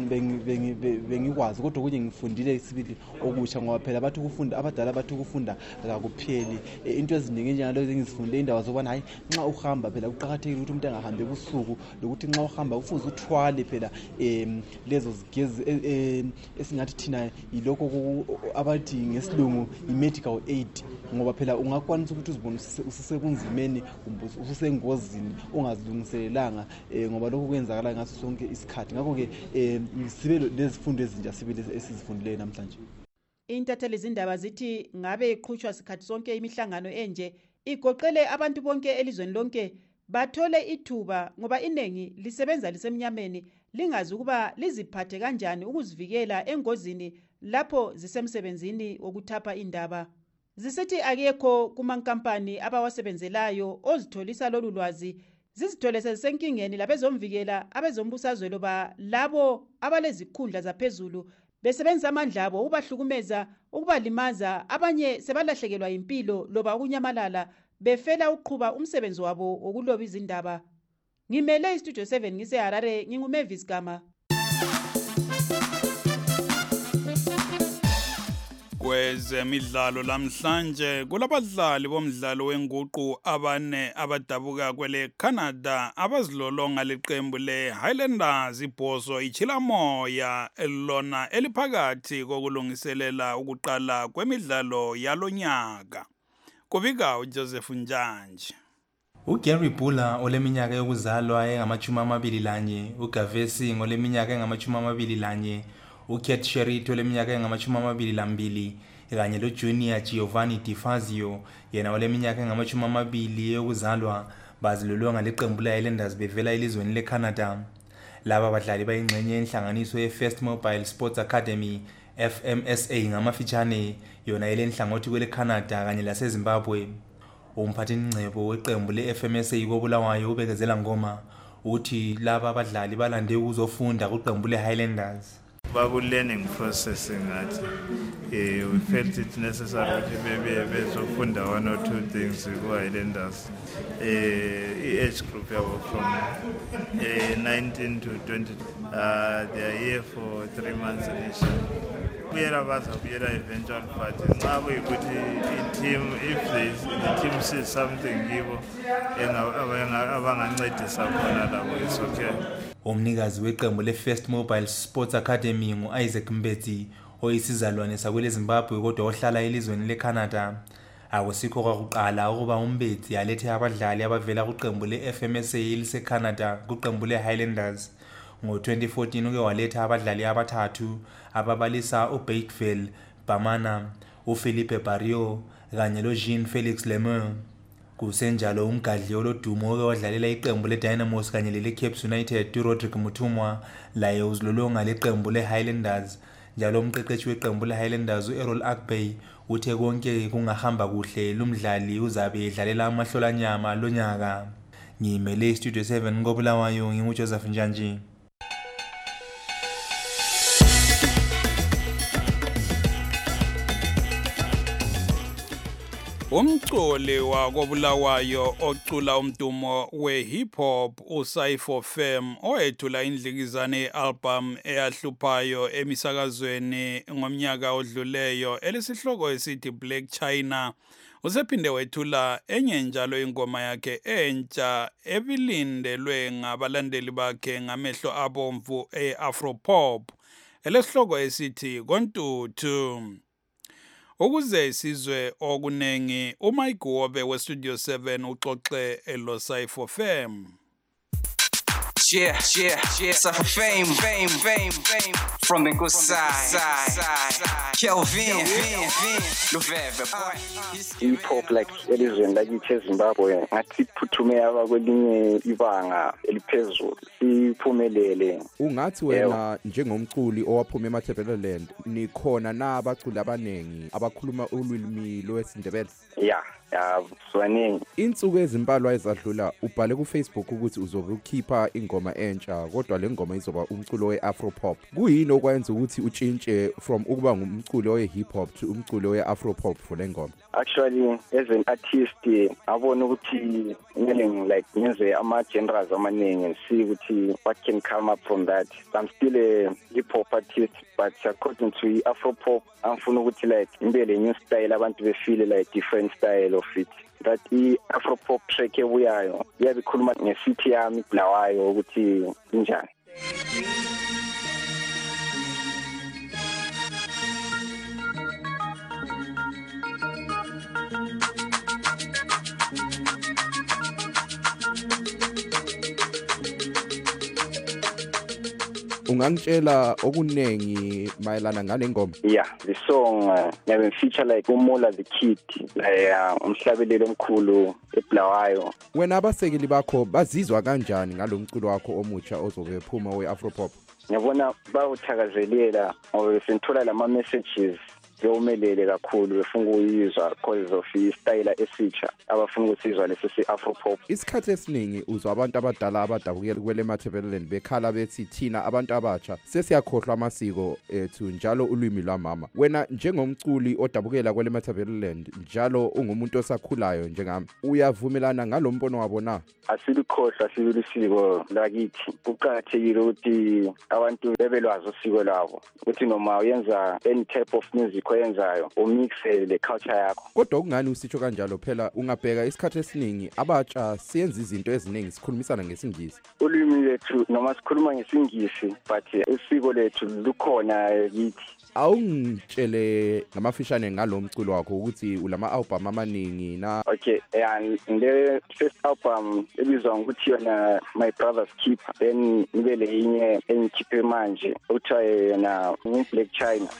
bengikwazi kodwa okunye ngifundile isibili okusha ngoba phela bathi ukufunda abadala bathi ukufunda akakupheli. Into eziningi njalo engizifundile indawo zokubana hayi nxa uhamba phela kuqhakathekile ukuthi umuntu angahambe ebusuku lokuthi nxa uhamba ufuze uthwale phela em lezo zigezi esingathi thina yiloko abathi ngesilungu i-medical aid ngoba phela ungakwanisa ukuthi uzibone usisekunzimeni usengozini ungazilungiselelanga ngoba lokho kwenzakala ngaso sonke isikhathi. Ngakho ke eh sibe lezifundo ezintsha sibili esizifundileyo namhlanje. Intatheli zindaba zithi ngabe iqhutshwa sikhathi sonke imihlangano enje igoqele abantu bonke elizweni lonke bathole ithuba ngoba inengi lisebenza lisemnyameni lingazi ukuba liziphathe kanjani ukuzivikela engozini lapho zisemsebenzini wokuthapha indaba. Zisithi akekho kumankampani abawasebenzelayo ozitholisa lolu lwazi zizithole sezisenkingeni labezomvikela abezombusazwe loba labo abalezikhundla zaphezulu besebenza amandla abo ubahlukumeza ukubalimaza abanye sebalahlekelwa impilo loba ukunyamalala befela uqhuba umsebenzi wabo wokuloba izindaba. Ngimele istudio seven ngiseHarare nginguMavis Gama. Kwezemidlalo lamhlanje kulabadlali bomdlalo wenguqu abane abadabuka kwele Canada abazilolonga leqembu le Highlanders ibhoso ichilamoya elona eliphakathi kokulungiselela ukuqala kwemidlalo yalonyaka. Kubika uJoseph Njanje. uGary Bula oleminyaka yokuzalwa engamachumi amabili lanye, uGavesi ngoleminyaka engamachumi amabili lanye, uKate Sherito oleminyaka engamachumi amabili lambili, kanye loJunior Giovanni Di Fazio yena oleminyaka engamachumi amabili yokuzalwa bazilolonga leqembu leHighlanders bevela elizweni leCanada. Laba badlali bayingxenye yenhlanganiso yeFirst Mobile Sports Academy F M S A ngamafitshane yona elenhlangothi kwele Canada kanye laseZimbabwe. Umphathinqebo weqembu le-F M S A koBulawayo ubekezela ngoma uthi laba abadlali balande ukuzofunda kuqembu le-Highlanders. Baku learning process ngathi eh we felt it necessary ukuthi bebe bezofunda one or two things ku Highlanders. Eh age group yabo from eh nineteen to twenty, uh they are here for three months initially. Kuyela bazabuyela eventual party nxa kuyikuthi i-team if there is, the team sees something kibo abangancedisa khona labo is okay. Umnikazi weqembu le-First Mobile Sports Academy ngu-Isaac Mbetsi oyisizalwane sakwele Zimbabwe kodwa ohlala elizweni leCanada. Akusikho kwakuqala ukuba uMbetsi alethe abadlali abavela kuqembu le-F M S A eliseCanada kuqembu le-Highlanders. Ngo twenty fourteen uke waletha abadlali abathathu ababalisa uBaiteville Bamana, uFelipe Barrio kanye loJean Felix Lemeur. Kusenjalo umgadli olodumo oke wadlalela iqembu leDynamos kanye leleCape United uRodrick Mutumwa laye uzilolonga leqembu leHighlanders. Njalo umqeqeshi weqembu leHighlanders uErrol Akbay uthe konke kungahamba kuhle lumdlali uzabe edlalela amahlolanyama lonyaka. Ngimele iStudio seven koBulawayo nginguJoseph Njanje. Umculi wakoBulawayo ocula umdumo we-hip hop uSaifo Fam oyethula indlikizane album eyahluphayo emisakazweni ngomnyaka odluleyo elesihloko esithi Black China usephinde wethula enye njalo ingoma yakhe entsha ebilindelwe ngabalandeli bakhe ngamehlo abomvu e-Afropop elesihloko esithi Kontutu. Ukuze sizwe okunengi uMike Wobe weStudio seven uxoxe eLoSaifo Fam. Yeah, yeah, yeah. Suffer fame, fame, fame, fame. From the good side, side, side. Kelvin, Vin, Vin, Luveve, boy. Hip hop like elizweni lakithi eZimbabwe ngathi phuthume aba kwelinye ibanga eliphezulu siphumelele. Ungathi wena njengomculi owaphuma eMatabeleland nikhona na abaculi abanengi abakhuluma ulwimi lwesiNdebele? Yeah. Ya swaningi insuku ezimbalwa ezadlula ubhale ku Facebook ukuthi uzobe ukhipha ingoma entsha kodwa le ngoma izoba umculo weAfro pop. Kuyini okwenza ukuthi utshintshe from ukuba ngumculo wehip hop to umculo weAfro pop for le ngoma? Actually as an artist abona ukuthi ngene like ngenze ama genres amaningi see ukuthi what can come up from that. I'm still a hip hop artist but according to Afro pop angifuna ukuthi like imbele new style abantu be feel like different style of it. That i-Afro pop track ebuyayo iyabikhuluma nge-city yami Bulawayo ukuthi injani. Ungangitshela okunengi mayelana ngale ngoma? Yeah, the song uh, never feature like Umola the Kid, like umhlabeleli omkhulu eBulawayo. Wena abasekeli bakho bazizwa kanjani ngalomculo wakho omutsha ozobe phuma weAfro pop? Ngiyabona bawuthakazelela ngoba senthola lama messages yomelele kakhulu befuna ukuyizwa because of i-style esitsha abafuna ukusizwa lesi si-Afro pop. Isikhathi esiningi uzwa abantu abadala abadabukela kwele Matabeleland bekhala bethi thina abantu abatsha sesiyakhohlwa amasiko ethu njalo ulwimi lwamama. Wena njengomculi odabukela kwele Matabeleland njalo ungumuntu osakhulayo njengami uyavumelana ngalombono wabo na? Asilikhohlwa sibilisiko lakithi. Kuqakathekile ukuthi abantu bebelwazi usiko lwabo ukuthi noma uyenza any type of music oyenzayo umixe le culture yakho. Kodwa kungani usitsho kanjalo phela ungabheka isikhathi esiningi abatsha siyenza izinto eziningi sikhulumisana ngesingisi. Ulimi lethu noma sikhuluma ngesingisi but isiko lethu lukhona kithi. Awungitshele ngamafishane ngalomculo wakho ukuthi ulama album amaningi na? Okay, and the first album ebizwa ukuthi yona My Brother's Keeper, then nibe lenye engikhiphe manje uthiwa yona Black China.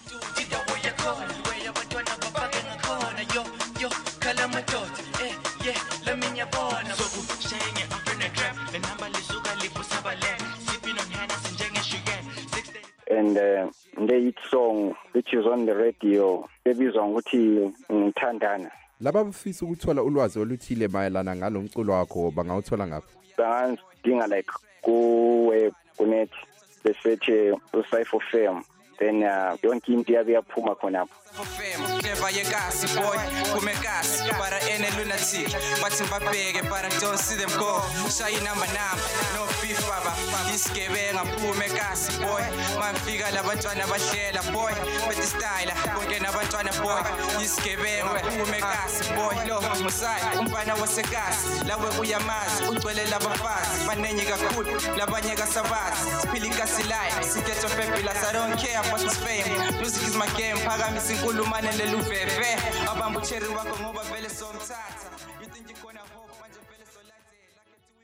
And uh, the hit song which is on the radio ebizwa ukuthi ngithandana. Laba bafisa ukuthola ulwazi oluthile mayelana ngalomculo wakho bangawuthola ngaphi? Bangazidinga like ku web kunet besearch uCypher Fame then uh, yonke into yabe yaphuma khonapho. Clever yekasi boy kumekasi para ene lunatic bathi babheke para don't see them go shayi number number no beef baba isigebenga phume kasi boy mafika labantwana bahlela boy with style konke nabantwana boy isigebenga phume kasi boy lo musai umfana wasekasi lawe uyamazi ugcwele labafazi banenye kakhulu labanye kasabazi siphila ikasi life siketho fabula I don't care about this fame music is my game phakamisa inkulumo leluveve abamba ucheri wakho ngoba vele somthatha you think you gonna hope manje vele solathela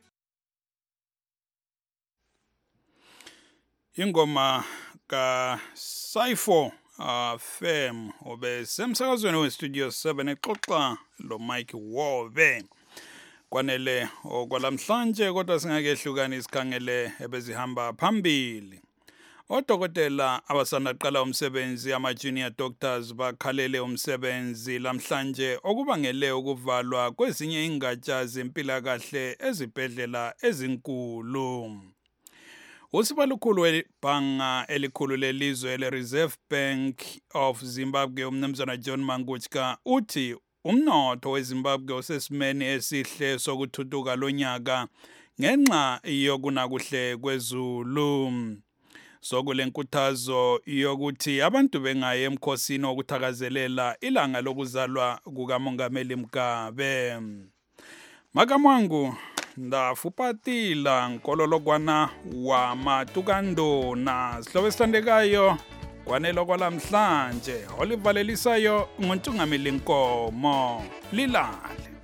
ingoma ka Cypher uh, Fame obe semsakazweni we Studio seven exoxa lo Mike Wove kwanele okwalamhlanje kodwa singakehlukana isikhangele ebezihamba phambili. Odokotela abasandaqala umsebenzi ama junior doctors bakhalele umsebenzi lamhlanje okubangele ukuvalwa kwezinye ingatsha zempilakahle ezibhedlela ezinkulu. Usibalukhulu webhanga elikhulu lelizwe le Reserve Bank of Zimbabwe umnumzana John Mangujka uthi umnotho weZimbabwe usesimeni esihle sokuthuthuka lonyaka ngenxa yokunakuhle kwezulu. Sokulenkuthazo yokuthi abantu bengaye emkhosini okuthakazelela ilanga lokuzalwa kukaMongameli Mugabe. Makamwangu ndafupatila nkololokwana wa matukando na sihlobo esithandekayo kwanelo kwalamhlanje olivalelisayo nguNtungameli Nkomo lilale.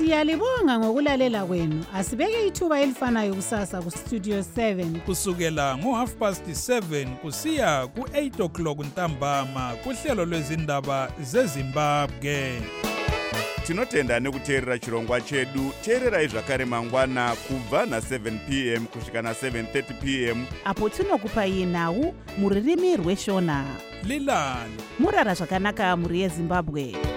Siyalibonga ngokulalela kwenu. Asibeke ithuba elifanayo kusasa ku Studio seven. Kusukela ngo half past seven kusiya ku eight o'clock ntambama kuhlelo lwezindaba zeZimbabwe. Tinotenda nekuteerera chirongwa chedu. Teererai zvakare mangwana kubva na seven p m kusvika na seven thirty p m apo tinokupai nhau muririmi rweshona. Lilani murara zvakanaka muri yeZimbabwe.